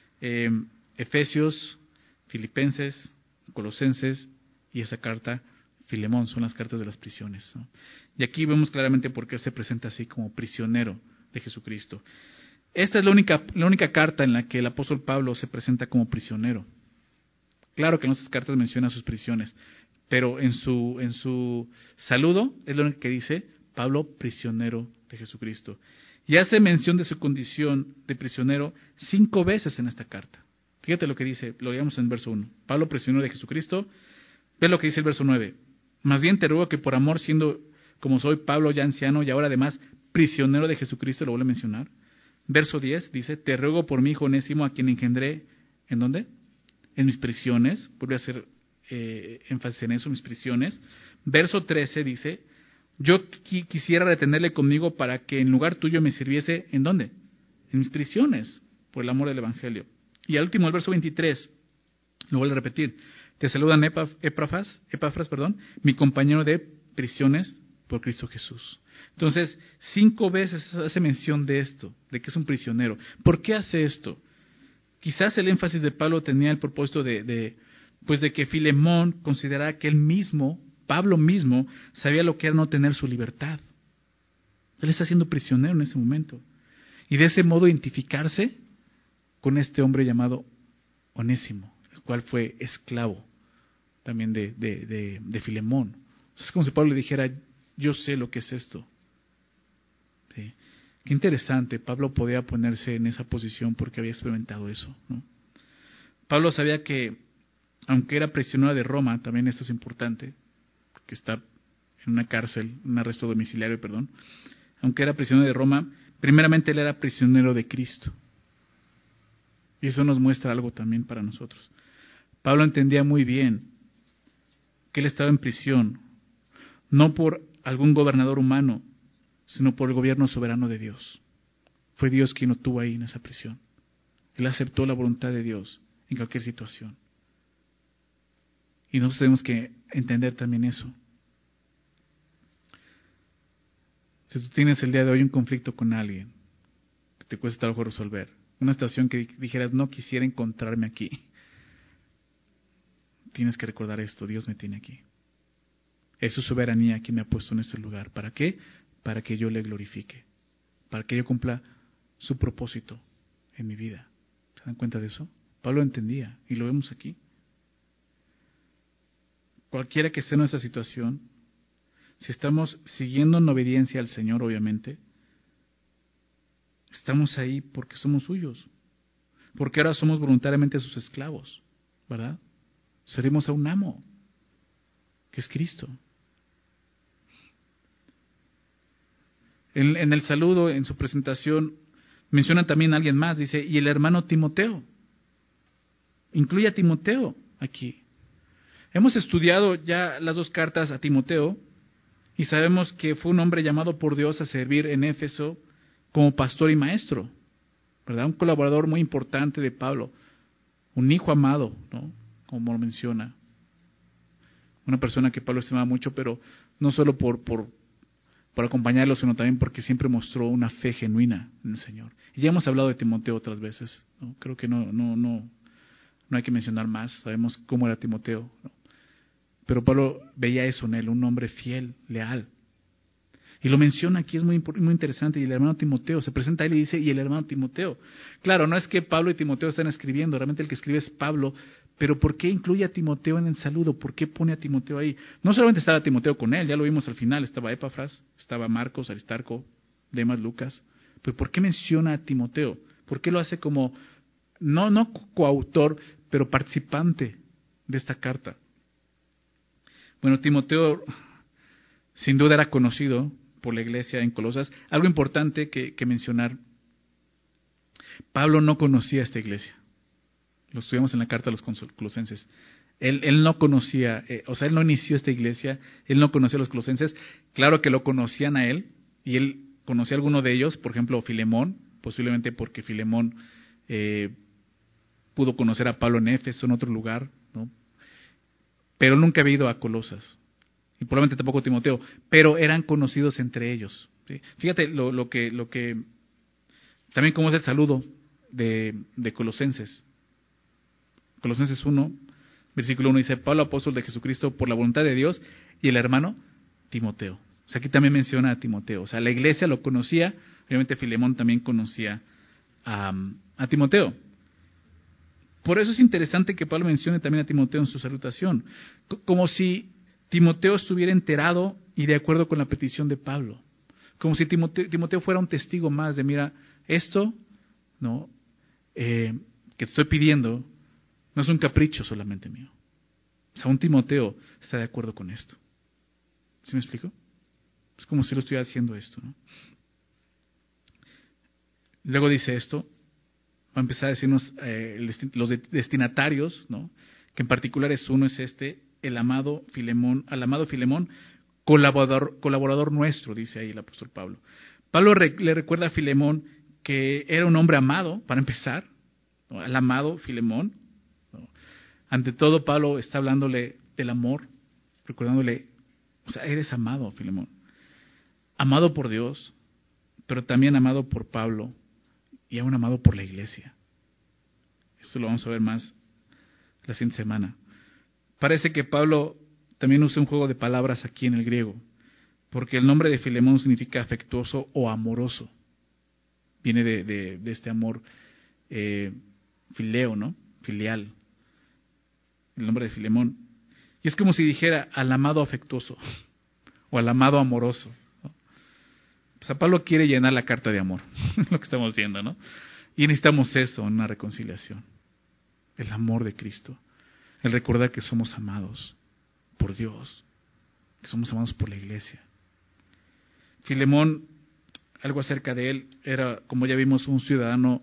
Efesios, Filipenses, Colosenses y esa carta Filemón, son las cartas de las prisiones, ¿no? Y aquí vemos claramente por qué se presenta así como prisionero de Jesucristo. Esta es la única carta en la que el apóstol Pablo se presenta como prisionero. Claro que en otras cartas menciona sus prisiones, pero en su saludo es lo único que dice Pablo, prisionero de Jesucristo. Y hace mención de su condición de prisionero 5 veces en esta carta. Fíjate lo que dice, lo leemos en el verso 1. Pablo, prisionero de Jesucristo. Ve lo que dice el verso 9. Más bien te ruego que por amor, siendo como soy Pablo ya anciano y ahora además prisionero de Jesucristo, lo vuelve a mencionar. Verso 10 dice, te ruego por mi hijo Onésimo, a quien engendré, ¿en dónde? En mis prisiones. Vuelve a hacer énfasis en eso, mis prisiones. Verso 13 dice, yo quisiera retenerle conmigo para que en lugar tuyo me sirviese, ¿en dónde? En mis prisiones, por el amor del evangelio. Y al último, el verso 23, lo vuelvo a repetir, te saludan Epafras, mi compañero de prisiones por Cristo Jesús. Entonces, 5 veces hace mención de esto, de que es un prisionero. ¿Por qué hace esto? Quizás el énfasis de Pablo tenía el propósito de que Filemón considerara que él mismo, Pablo mismo, sabía lo que era no tener su libertad. Él está siendo prisionero en ese momento. Y de ese modo identificarse con este hombre llamado Onésimo, el cual fue esclavo también de Filemón. Es como si Pablo le dijera, yo sé lo que es esto. ¿Sí? Qué interesante, Pablo podía ponerse en esa posición porque había experimentado eso, ¿no? Pablo sabía que, aunque era prisionero de Roma, también esto es importante, porque está en una cárcel, un arresto domiciliario, perdón, aunque era prisionero de Roma, primeramente él era prisionero de Cristo. Y eso nos muestra algo también para nosotros. Pablo entendía muy bien que él estaba en prisión, no por algún gobernador humano, sino por el gobierno soberano de Dios. Fue Dios quien lo tuvo ahí en esa prisión. Él aceptó la voluntad de Dios en cualquier situación. Y nosotros tenemos que entender también eso. Si tú tienes el día de hoy un conflicto con alguien que te cuesta trabajo resolver, una situación que dijeras, no quisiera encontrarme aquí, tienes que recordar esto, Dios me tiene aquí. Es su soberanía quien me ha puesto en este lugar. ¿Para qué? Para que yo le glorifique, para que yo cumpla su propósito en mi vida. ¿Se dan cuenta de eso? Pablo entendía y lo vemos aquí. Cualquiera que esté en nuestra situación, si estamos siguiendo en obediencia al Señor, obviamente, estamos ahí porque somos suyos, porque ahora somos voluntariamente sus esclavos, ¿verdad? Servimos a un amo, que es Cristo. En el saludo, en su presentación, menciona también a alguien más, dice, y el hermano Timoteo. Incluye a Timoteo aquí. Hemos estudiado ya las 2 cartas a Timoteo y sabemos que fue un hombre llamado por Dios a servir en Éfeso como pastor y maestro, ¿verdad? Un colaborador muy importante de Pablo, un hijo amado, ¿no? Como lo menciona. Una persona que Pablo estimaba mucho, pero no solo por acompañarlo, sino también porque siempre mostró una fe genuina en el Señor. Y ya hemos hablado de Timoteo otras veces, ¿no? Creo que no hay que mencionar más, sabemos cómo era Timoteo, ¿no? Pero Pablo veía eso en él, un hombre fiel, leal. Y lo menciona aquí, es muy interesante, y el hermano Timoteo, se presenta a él y dice, y el hermano Timoteo. Claro, no es que Pablo y Timoteo estén escribiendo, realmente el que escribe es Pablo, pero ¿por qué incluye a Timoteo en el saludo? ¿Por qué pone a Timoteo ahí? No solamente estaba Timoteo con él, ya lo vimos al final, estaba Epafras, estaba Marcos, Aristarco, Demas, Lucas, pero ¿por qué menciona a Timoteo? ¿Por qué lo hace como, no coautor, pero participante de esta carta? Bueno, Timoteo sin duda era conocido por la iglesia en Colosas. Algo importante que mencionar Pablo no conocía esta iglesia. Lo estudiamos en la carta a los colosenses. Él no conocía, él no inició esta iglesia, él no conocía a los colosenses. Claro que lo conocían a él, y él conocía a alguno de ellos, por ejemplo, Filemón, posiblemente porque Filemón pudo conocer a Pablo en Éfeso, en otro lugar, ¿no? Pero nunca había ido a Colosas, y probablemente tampoco Timoteo, pero eran conocidos entre ellos, ¿sí? Fíjate lo que también cómo es el saludo de Colosenses. Colosenses 1, versículo 1 dice: Pablo, apóstol de Jesucristo por la voluntad de Dios, y el hermano Timoteo. O sea, aquí también menciona a Timoteo. O sea, la iglesia lo conocía, obviamente Filemón también conocía a Timoteo. Por eso es interesante que Pablo mencione también a Timoteo en su salutación, como si Timoteo estuviera enterado y de acuerdo con la petición de Pablo. Como si Timoteo fuera un testigo más de: mira, esto, ¿no? Que te estoy pidiendo no es un capricho solamente mío. O sea, un Timoteo está de acuerdo con esto. ¿Sí me explico? Es como si lo estuviera haciendo esto, ¿no? Luego dice esto, va a empezar a decirnos los destinatarios, ¿no? Que en particular es uno, es el amado Filemón, al amado Filemón, colaborador nuestro, dice ahí el apóstol Pablo. Pablo le recuerda a Filemón que era un hombre amado, para empezar, ¿no? Al amado Filemón, ¿no? Ante todo, Pablo está hablándole del amor, recordándole, o sea, eres amado, Filemón. Amado por Dios, pero también amado por Pablo y aún amado por la iglesia. Esto lo vamos a ver más la siguiente semana. Parece que Pablo también usa un juego de palabras aquí en el griego, porque el nombre de Filemón significa afectuoso o amoroso. Viene de este amor fileo, ¿no? Filial. El nombre de Filemón. Y es como si dijera al amado afectuoso o al amado amoroso, ¿no? O sea, Pablo quiere llenar la carta de amor, lo que estamos viendo, ¿no? Y necesitamos eso en una reconciliación. El amor de Cristo. El recordar que somos amados por Dios, que somos amados por la iglesia. Filemón, algo acerca de él, era, como ya vimos, un ciudadano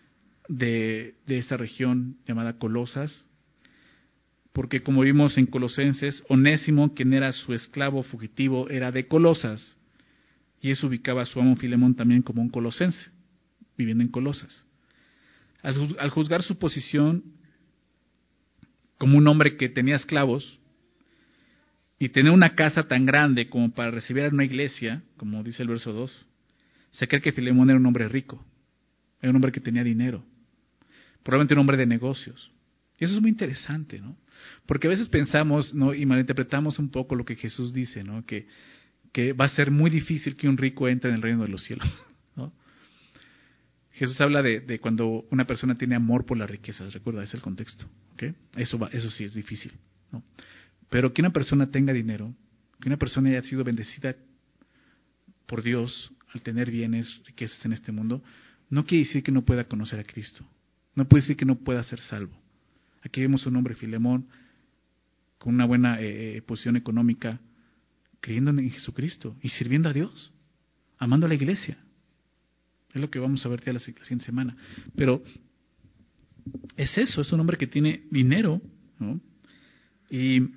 de esta región llamada Colosas, porque como vimos en Colosenses, Onésimo, quien era su esclavo fugitivo, era de Colosas, y eso ubicaba a su amo Filemón también como un colosense, viviendo en Colosas. Al juzgar su posición como un hombre que tenía esclavos y tener una casa tan grande como para recibir a una iglesia, como dice el verso 2, se cree que Filemón era un hombre rico, era un hombre que tenía dinero, probablemente un hombre de negocios. Y eso es muy interesante, ¿no? Porque a veces pensamos, ¿no? Y malinterpretamos un poco lo que Jesús dice, ¿no? Que va a ser muy difícil que un rico entre en el reino de los cielos, ¿no? Jesús habla de cuando una persona tiene amor por las riquezas, recuerda, ese es el contexto, ¿okay? Eso sí es difícil, ¿no? Pero que una persona tenga dinero, que una persona haya sido bendecida por Dios al tener bienes, riquezas en este mundo, no quiere decir que no pueda conocer a Cristo, no puede decir que no pueda ser salvo. Aquí vemos un hombre, Filemón, con una buena posición económica, creyendo en Jesucristo y sirviendo a Dios, amando a la iglesia. Es lo que vamos a ver ya la siguiente semana. Pero es eso, es un hombre que tiene dinero, ¿no? Y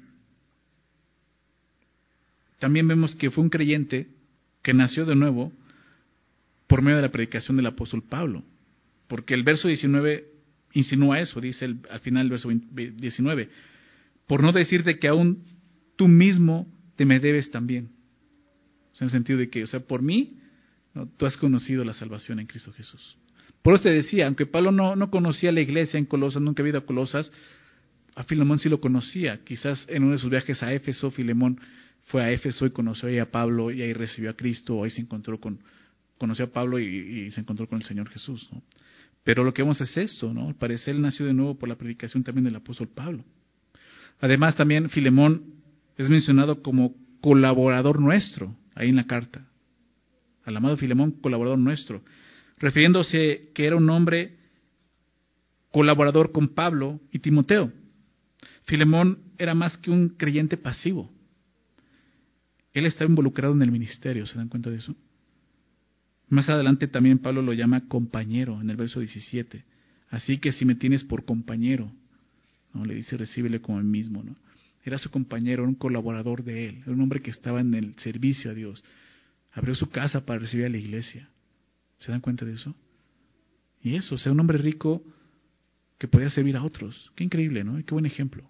también vemos que fue un creyente que nació de nuevo por medio de la predicación del apóstol Pablo. Porque el verso 19 insinúa eso, dice al final del verso 19, por no decirte que aún tú mismo te me debes también. O sea, en el sentido de que, o sea, por mí, ¿no? Tú has conocido la salvación en Cristo Jesús. Por eso te decía, aunque Pablo no conocía la iglesia en Colosas, nunca había ido a Colosas, a Filemón sí lo conocía. Quizás en uno de sus viajes a Éfeso, Filemón fue a Éfeso y conoció ahí a Pablo y ahí recibió a Cristo, o ahí se encontró conoció a Pablo y se encontró con el Señor Jesús, ¿no? Pero lo que vemos es esto, ¿no? Al parecer él nació de nuevo por la predicación también del apóstol Pablo. Además también Filemón es mencionado como colaborador nuestro, ahí en la carta. Al amado Filemón, colaborador nuestro, refiriéndose que era un hombre colaborador con Pablo y Timoteo. Filemón era más que un creyente pasivo. Él estaba involucrado en el ministerio, ¿se dan cuenta de eso? Más adelante también Pablo lo llama compañero en el verso 17. Así que si me tienes por compañero, ¿no? Le dice, recíbele como el mismo, ¿no? Era su compañero, un colaborador de él, era un hombre que estaba en el servicio a Dios. Abrió su casa para recibir a la iglesia. ¿Se dan cuenta de eso? Y eso, o sea, un hombre rico que podía servir a otros. Qué increíble, ¿no? Y qué buen ejemplo.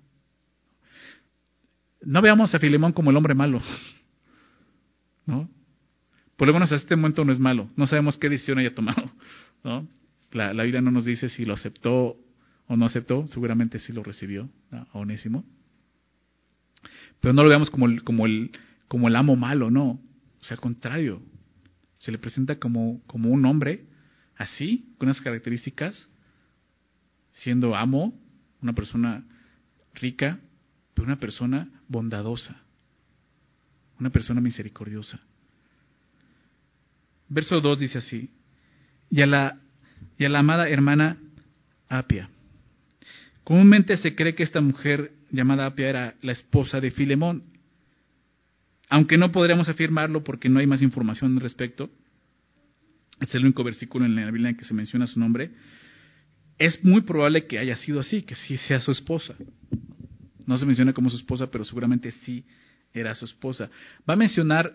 No veamos a Filemón como el hombre malo, ¿no? Por lo menos a este momento no es malo. No sabemos qué decisión haya tomado, ¿no? La Biblia no nos dice si lo aceptó o no aceptó. Seguramente sí lo recibió, ¿no? A Onésimo. Pero no lo veamos como el amo malo, no. O sea, al contrario. Se le presenta como un hombre así, con esas características, siendo amo, una persona rica, pero una persona bondadosa, una persona misericordiosa. Verso 2 dice así: y a la amada hermana Apia. Comúnmente se cree que esta mujer llamada Apia era la esposa de Filemón, aunque no podríamos afirmarlo porque no hay más información al respecto. Es el único versículo en la Biblia en que se menciona su nombre. Es muy probable que haya sido así, que sí sea su esposa. No se menciona como su esposa, pero seguramente sí era su esposa. Va a mencionar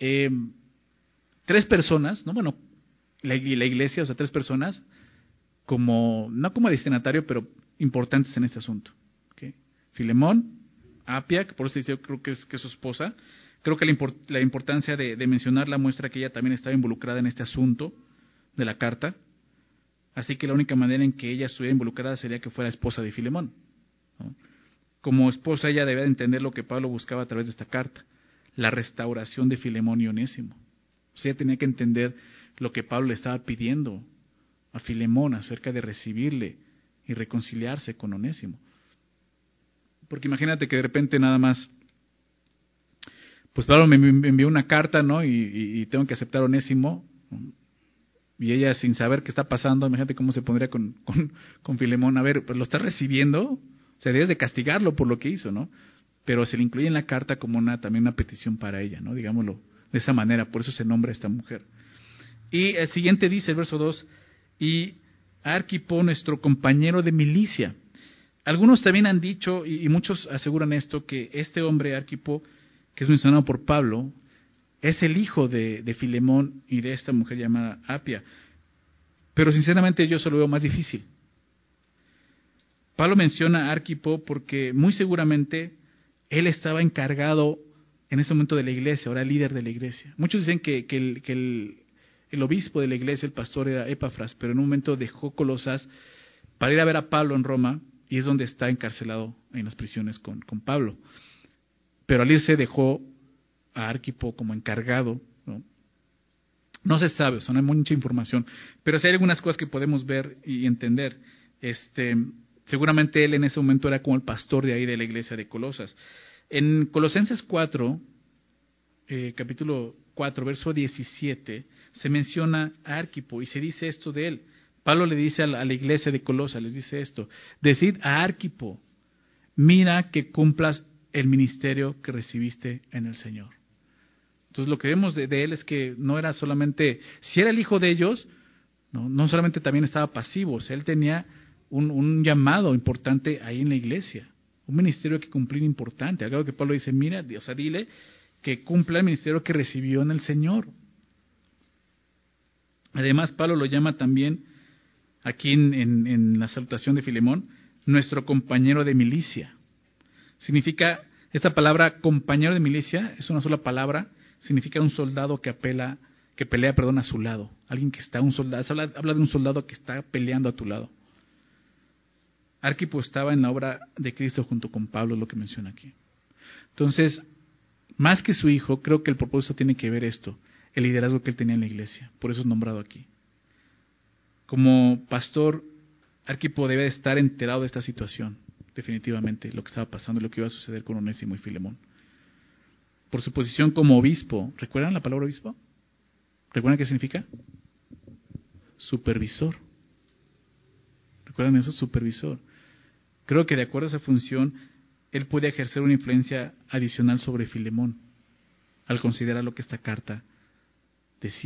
3 personas, ¿no? Bueno, la iglesia, o sea, 3 personas, no como destinatario, pero importantes en este asunto. ¿Okay? Filemón, Apia, que por eso dice, creo que es su esposa. Creo que la importancia de mencionarla muestra que ella también estaba involucrada en este asunto de la carta. Así que la única manera en que ella estuviera involucrada sería que fuera esposa de Filemón, ¿no? Como esposa ella debía de entender lo que Pablo buscaba a través de esta carta, la restauración de Filemón y Onésimo. O sea, ella tenía que entender lo que Pablo le estaba pidiendo a Filemón acerca de recibirle y reconciliarse con Onésimo. Porque imagínate que de repente nada más, pues Pablo me envió una carta, ¿no? Y tengo que aceptar a Onésimo, y ella sin saber qué está pasando, imagínate cómo se pondría con Filemón. A ver, pues lo está recibiendo, o sea, debes de castigarlo por lo que hizo, ¿no? Pero se le incluye en la carta como también una petición para ella, ¿no? Digámoslo de esa manera, por eso se nombra a esta mujer. Y el siguiente dice, el verso 2, y Arquipo, nuestro compañero de milicia. Algunos también han dicho, y muchos aseguran esto, que este hombre, Arquipo, que es mencionado por Pablo, es el hijo de Filemón y de esta mujer llamada Apia. Pero sinceramente yo se lo veo más difícil. Pablo menciona a Arquipo porque muy seguramente él estaba encargado en ese momento de la iglesia, ahora líder de la iglesia. Muchos dicen que el obispo de la iglesia, el pastor, era Epafras, pero en un momento dejó Colosas para ir a ver a Pablo en Roma, y es donde está encarcelado en las prisiones con Pablo. Pero al irse dejó a Arquipo como encargado, ¿no? No se sabe, o sea, no hay mucha información, pero sí hay algunas cosas que podemos ver y entender. Seguramente él en ese momento era como el pastor de ahí de la iglesia de Colosas. En Colosenses 4, capítulo 4, verso 17, se menciona a Arquipo y se dice esto de él. Pablo le dice a la iglesia de Colosas, les dice esto: decid a Arquipo, mira que cumplas el ministerio que recibiste en el Señor. Entonces lo que vemos de él es que no era solamente, si era el hijo de ellos, no solamente también estaba pasivo, o sea, él tenía un llamado importante ahí en la iglesia, un ministerio que cumplir importante. Algo que Pablo dice, mira, o sea, dile que cumpla el ministerio que recibió en el Señor. Además, Pablo lo llama también, aquí en la salutación de Filemón, nuestro compañero de milicia. Significa, esta palabra compañero de milicia es una sola palabra, significa un soldado que pelea, a su lado. Alguien que está, un soldado, habla de un soldado que está peleando a tu lado. Arquipo estaba en la obra de Cristo junto con Pablo, lo que menciona aquí. Entonces, más que su hijo, creo que el propósito tiene que ver esto, el liderazgo que él tenía en la iglesia. Por eso es nombrado aquí. Como pastor, Arquipo debe estar enterado de esta situación, definitivamente, lo que estaba pasando y lo que iba a suceder con Onésimo y Filemón. Por su posición como obispo, ¿recuerdan la palabra obispo? ¿Recuerdan qué significa? Supervisor. ¿Recuerdan eso? Supervisor. Creo que de acuerdo a esa función, él puede ejercer una influencia adicional sobre Filemón, al considerar lo que esta carta decía.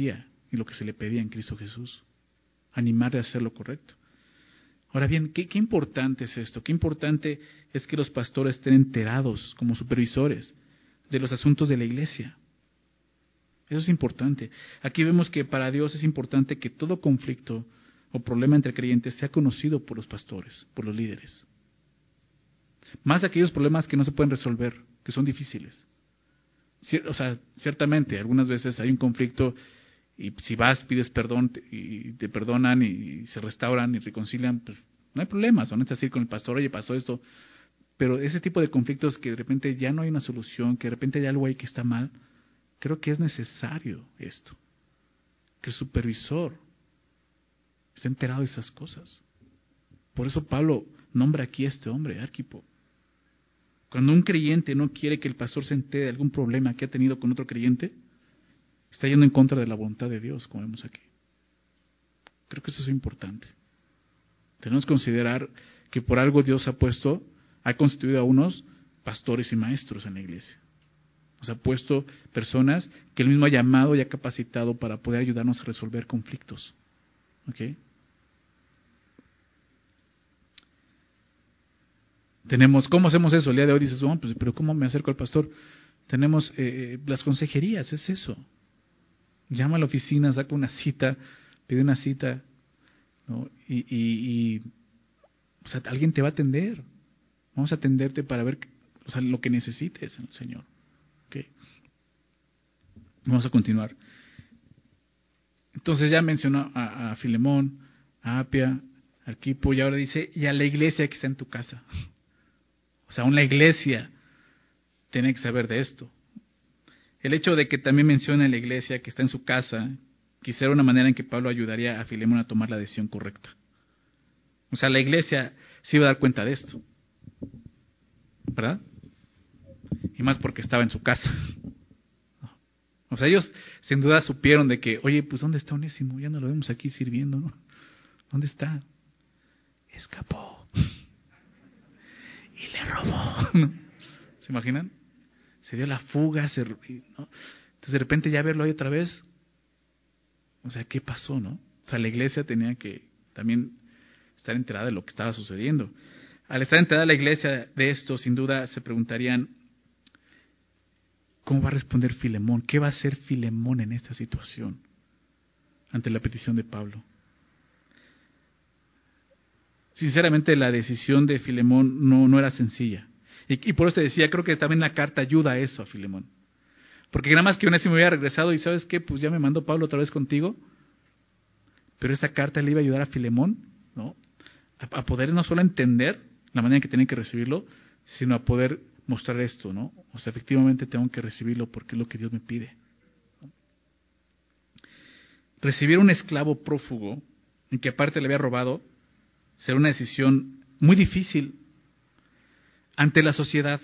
y lo que se le pedía en Cristo Jesús. Animarle a hacer lo correcto. Ahora bien, ¿qué importante es esto? Qué importante es que los pastores estén enterados como supervisores de los asuntos de la iglesia. Eso es importante. Aquí vemos que para Dios es importante que todo conflicto o problema entre creyentes sea conocido por los pastores, por los líderes. Más de aquellos problemas que no se pueden resolver, que son difíciles. O sea, ciertamente, algunas veces hay un conflicto y si vas, pides perdón y te perdonan y se restauran y reconcilian, pues no hay problema, son así con el pastor, oye, pasó esto. Pero ese tipo de conflictos que de repente ya no hay una solución, que de repente hay algo ahí que está mal, creo que es necesario esto. Que el supervisor esté enterado de esas cosas. Por eso Pablo nombra aquí a este hombre, Arquipo. Cuando un creyente no quiere que el pastor se entere de algún problema que ha tenido con otro creyente, está yendo en contra de la voluntad de Dios, como vemos aquí. Creo que eso es importante. Tenemos que considerar que por algo Dios ha constituido a unos pastores y maestros en la iglesia. Nos ha puesto personas que Él mismo ha llamado y ha capacitado para poder ayudarnos a resolver conflictos. ¿Ok? ¿Cómo hacemos eso? El día de hoy dices, pues, pero ¿cómo me acerco al pastor? Tenemos las consejerías, es eso. Llama a la oficina, saca una cita, pide una cita, ¿no? O sea, alguien te va a atender. Vamos a atenderte para ver, o sea, lo que necesites, Señor. ¿Okay? Vamos a continuar. Entonces ya mencionó a Filemón, a Apia, a Arquipo, y ahora dice, y a la iglesia que está en tu casa. O sea, una iglesia tiene que saber de esto. El hecho de que también mencione la iglesia que está en su casa, quizá era una manera en que Pablo ayudaría a Filemón a tomar la decisión correcta. O sea, la iglesia se iba a dar cuenta de esto, ¿verdad? Y más porque estaba en su casa. O sea, ellos sin duda supieron de que, oye, pues ¿dónde está Onésimo? Ya no lo vemos aquí sirviendo, ¿no? ¿Dónde está? Escapó. Y le robó, ¿no? ¿Se imaginan? Se dio la fuga, ¿no? Entonces de repente ya verlo ahí otra vez, o sea, ¿qué pasó, no? O sea, la iglesia tenía que también estar enterada de lo que estaba sucediendo. Al estar enterada la iglesia de esto, sin duda se preguntarían, ¿cómo va a responder Filemón? ¿Qué va a hacer Filemón en esta situación ante la petición de Pablo? Sinceramente, la decisión de Filemón no era sencilla. Y por eso te decía, creo que también la carta ayuda a eso, a Filemón. Porque nada más que Onésimo hubiera regresado y ¿sabes qué? Pues ya me mandó Pablo otra vez contigo. Pero esta carta le iba a ayudar a Filemón, ¿no? A poder no solo entender la manera en que tenía que recibirlo, sino a poder mostrar esto, ¿no? O sea, efectivamente tengo que recibirlo porque es lo que Dios me pide. Recibir un esclavo prófugo, en que aparte le había robado, será una decisión muy difícil ante la sociedad.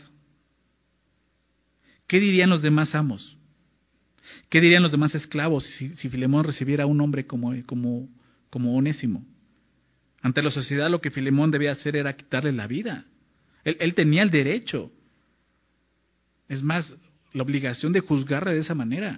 ¿Qué dirían los demás amos? ¿Qué dirían los demás esclavos si Filemón recibiera a un hombre como Onésimo? Ante la sociedad lo que Filemón debía hacer era quitarle la vida. Él tenía el derecho, es más, la obligación de juzgarle de esa manera.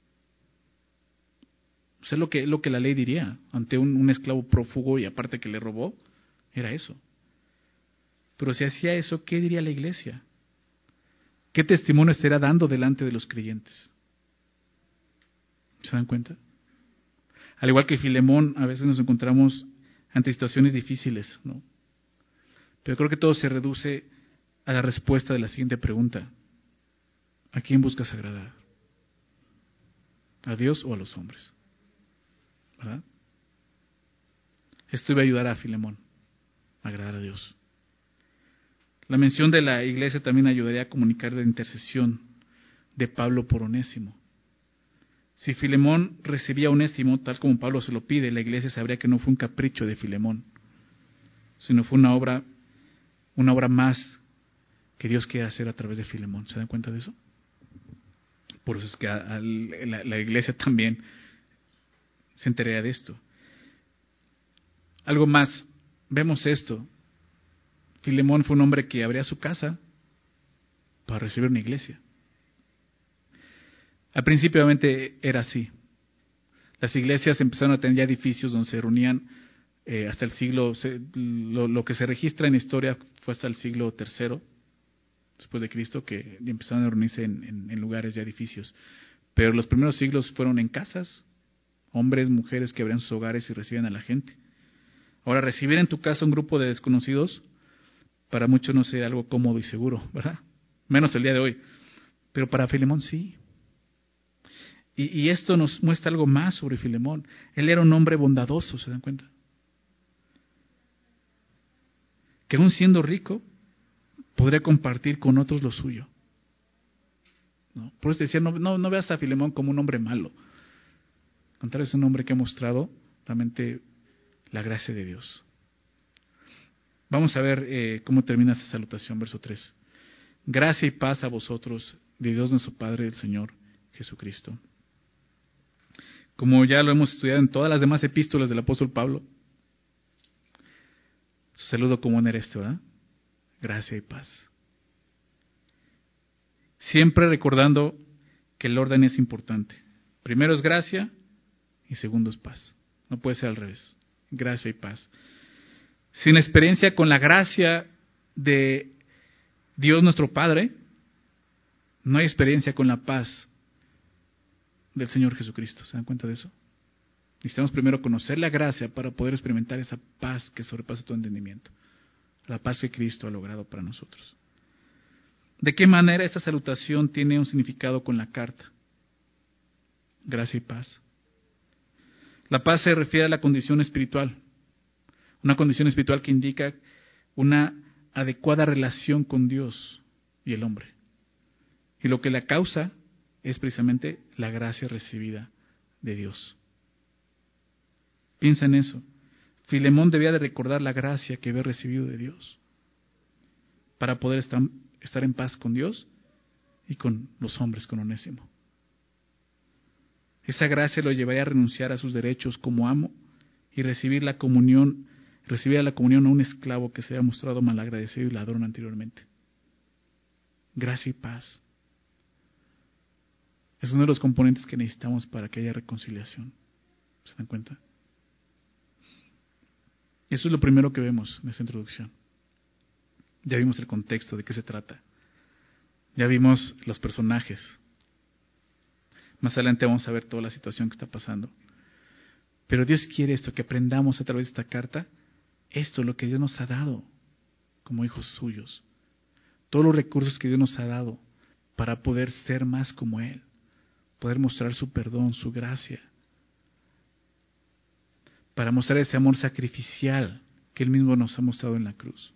Eso es lo que la ley diría ante un esclavo prófugo y aparte que le robó, era eso. Pero si hacía eso, ¿qué diría la iglesia? ¿Qué testimonio estaría dando delante de los creyentes? ¿Se dan cuenta? Al igual que Filemón, a veces nos encontramos ante situaciones difíciles, ¿no? Pero creo que todo se reduce a la respuesta de la siguiente pregunta. ¿A quién buscas agradar? ¿A Dios o a los hombres? ¿Verdad? Esto iba a ayudar a Filemón a agradar a Dios. La mención de la iglesia también ayudaría a comunicar la intercesión de Pablo por Onésimo. Si Filemón recibía a Onésimo, tal como Pablo se lo pide, la iglesia sabría que no fue un capricho de Filemón, sino fue una obra más que Dios quiere hacer a través de Filemón. ¿Se dan cuenta de eso? Por eso es que la iglesia también se enteraría de esto. Algo más, vemos esto. Filemón fue un hombre que abría su casa para recibir una iglesia. Al principio obviamente era así. Las iglesias empezaron a tener ya edificios donde se reunían hasta el siglo, lo que se registra en la historia fue hasta el siglo III después de Cristo, que empezaron a reunirse en lugares de edificios. Pero los primeros siglos fueron en casas, hombres, mujeres que abrían sus hogares y recibían a la gente. Ahora, recibir en tu casa un grupo de desconocidos, para muchos no sería algo cómodo y seguro, ¿verdad? Menos el día de hoy. Pero para Filemón sí. Y esto nos muestra algo más sobre Filemón. Él era un hombre bondadoso, ¿se dan cuenta? Que aún siendo rico, podría compartir con otros lo suyo. ¿No? Por eso decía, no veas a Filemón como un hombre malo. Al contrario, es un hombre que ha mostrado realmente la gracia de Dios. Vamos a ver cómo termina esta salutación, verso 3. Gracia y paz a vosotros, de Dios nuestro Padre y del Señor Jesucristo. Como ya lo hemos estudiado en todas las demás epístolas del apóstol Pablo, su saludo común era este, ¿verdad? Gracia y paz. Siempre recordando que el orden es importante. Primero es gracia y segundo es paz. No puede ser al revés. Gracia y paz. Sin experiencia con la gracia de Dios nuestro Padre, no hay experiencia con la paz del Señor Jesucristo. ¿Se dan cuenta de eso? Necesitamos primero conocer la gracia para poder experimentar esa paz que sobrepasa todo entendimiento. La paz que Cristo ha logrado para nosotros. ¿De qué manera esta salutación tiene un significado con la carta? Gracia y paz. La paz se refiere a la condición espiritual. Una condición espiritual que indica una adecuada relación con Dios y el hombre. Y lo que la causa es precisamente la gracia recibida de Dios. Piensa en eso. Filemón debía de recordar la gracia que había recibido de Dios para poder estar en paz con Dios y con los hombres, con Onésimo. Esa gracia lo llevaría a renunciar a sus derechos como amo y recibir a la comunión a un esclavo que se había mostrado malagradecido y ladrón anteriormente. Gracia y paz. Es uno de los componentes que necesitamos para que haya reconciliación. ¿Se dan cuenta? Eso es lo primero que vemos en esta introducción. Ya vimos el contexto de qué se trata. Ya vimos los personajes. Más adelante vamos a ver toda la situación que está pasando. Pero Dios quiere esto, que aprendamos a través de esta carta, esto, lo que Dios nos ha dado como hijos suyos. Todos los recursos que Dios nos ha dado para poder ser más como Él. Poder mostrar su perdón, su gracia. Para mostrar ese amor sacrificial que Él mismo nos ha mostrado en la cruz.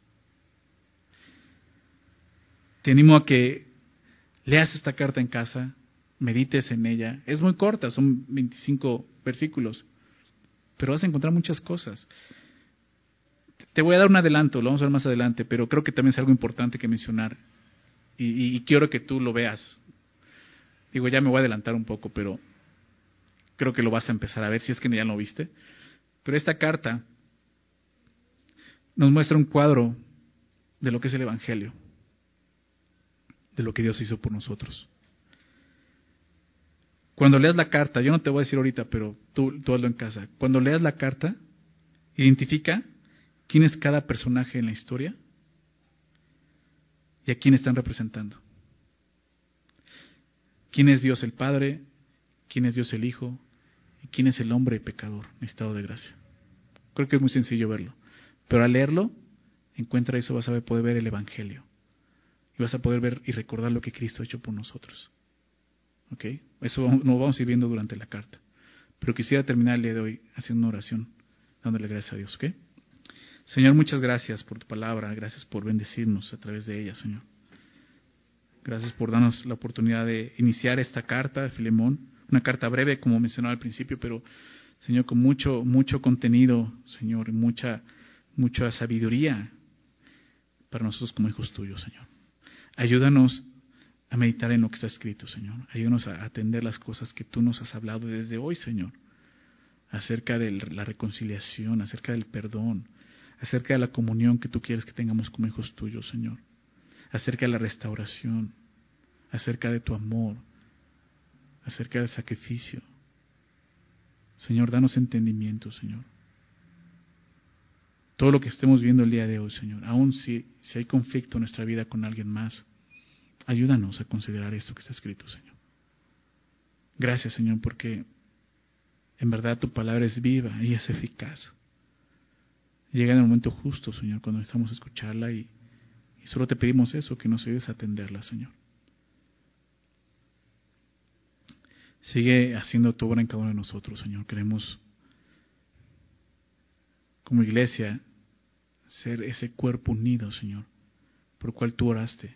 Te animo a que leas esta carta en casa, medites en ella. Es muy corta, son 25 versículos, pero vas a encontrar muchas cosas. Te voy a dar un adelanto, lo vamos a ver más adelante, pero creo que también es algo importante que mencionar y quiero que tú lo veas. Digo, ya me voy a adelantar un poco, pero creo que lo vas a empezar a ver si es que ya lo viste. Pero esta carta nos muestra un cuadro de lo que es el Evangelio, de lo que Dios hizo por nosotros. Cuando leas la carta, yo no te voy a decir ahorita, pero tú hazlo en casa. Cuando leas la carta, identifica quién es cada personaje en la historia y a quién están representando. ¿Quién es Dios el Padre? ¿Quién es Dios el Hijo? ¿Y quién es el hombre pecador en estado de gracia? Creo que es muy sencillo verlo. Pero al leerlo, encuentra eso, vas a poder ver el Evangelio. Y vas a poder ver y recordar lo que Cristo ha hecho por nosotros. ¿Ok? Eso lo vamos a ir viendo durante la carta. Pero quisiera terminar el día de hoy haciendo una oración, dándole gracias a Dios. ¿Ok? Señor, muchas gracias por tu palabra. Gracias por bendecirnos a través de ella, Señor. Gracias por darnos la oportunidad de iniciar esta carta de Filemón. Una carta breve, como mencionaba al principio, pero, Señor, con mucho contenido, Señor, mucha sabiduría para nosotros como hijos tuyos, Señor. Ayúdanos a meditar en lo que está escrito, Señor. Ayúdanos a atender las cosas que tú nos has hablado desde hoy, Señor. Acerca de la reconciliación, acerca del perdón, acerca de la comunión que tú quieres que tengamos como hijos tuyos, Señor. Acerca de la restauración, acerca de tu amor, acerca del sacrificio. Señor, danos entendimiento, Señor. Todo lo que estemos viendo el día de hoy, Señor, aun si hay conflicto en nuestra vida con alguien más, ayúdanos a considerar esto que está escrito, Señor. Gracias, Señor, porque en verdad tu palabra es viva y es eficaz. Llega en el momento justo, Señor, cuando necesitamos escucharla y solo te pedimos eso, que nos ayudes a atenderla, Señor. Sigue haciendo tu obra en cada uno de nosotros, Señor. Queremos, como iglesia, ser ese cuerpo unido, Señor, por el cual tú oraste.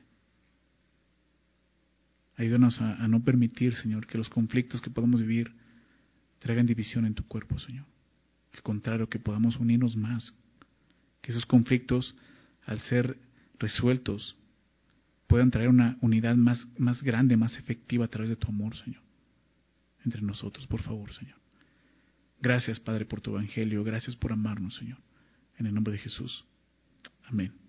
Ayúdanos a no permitir, Señor, que los conflictos que podamos vivir traigan división en tu cuerpo, Señor. Al contrario, que podamos unirnos más. Que esos conflictos, al ser resueltos, puedan traer una unidad más grande, más efectiva a través de tu amor, Señor. Entre nosotros, por favor, Señor. Gracias, Padre, por tu evangelio. Gracias por amarnos, Señor. En el nombre de Jesús. Amén.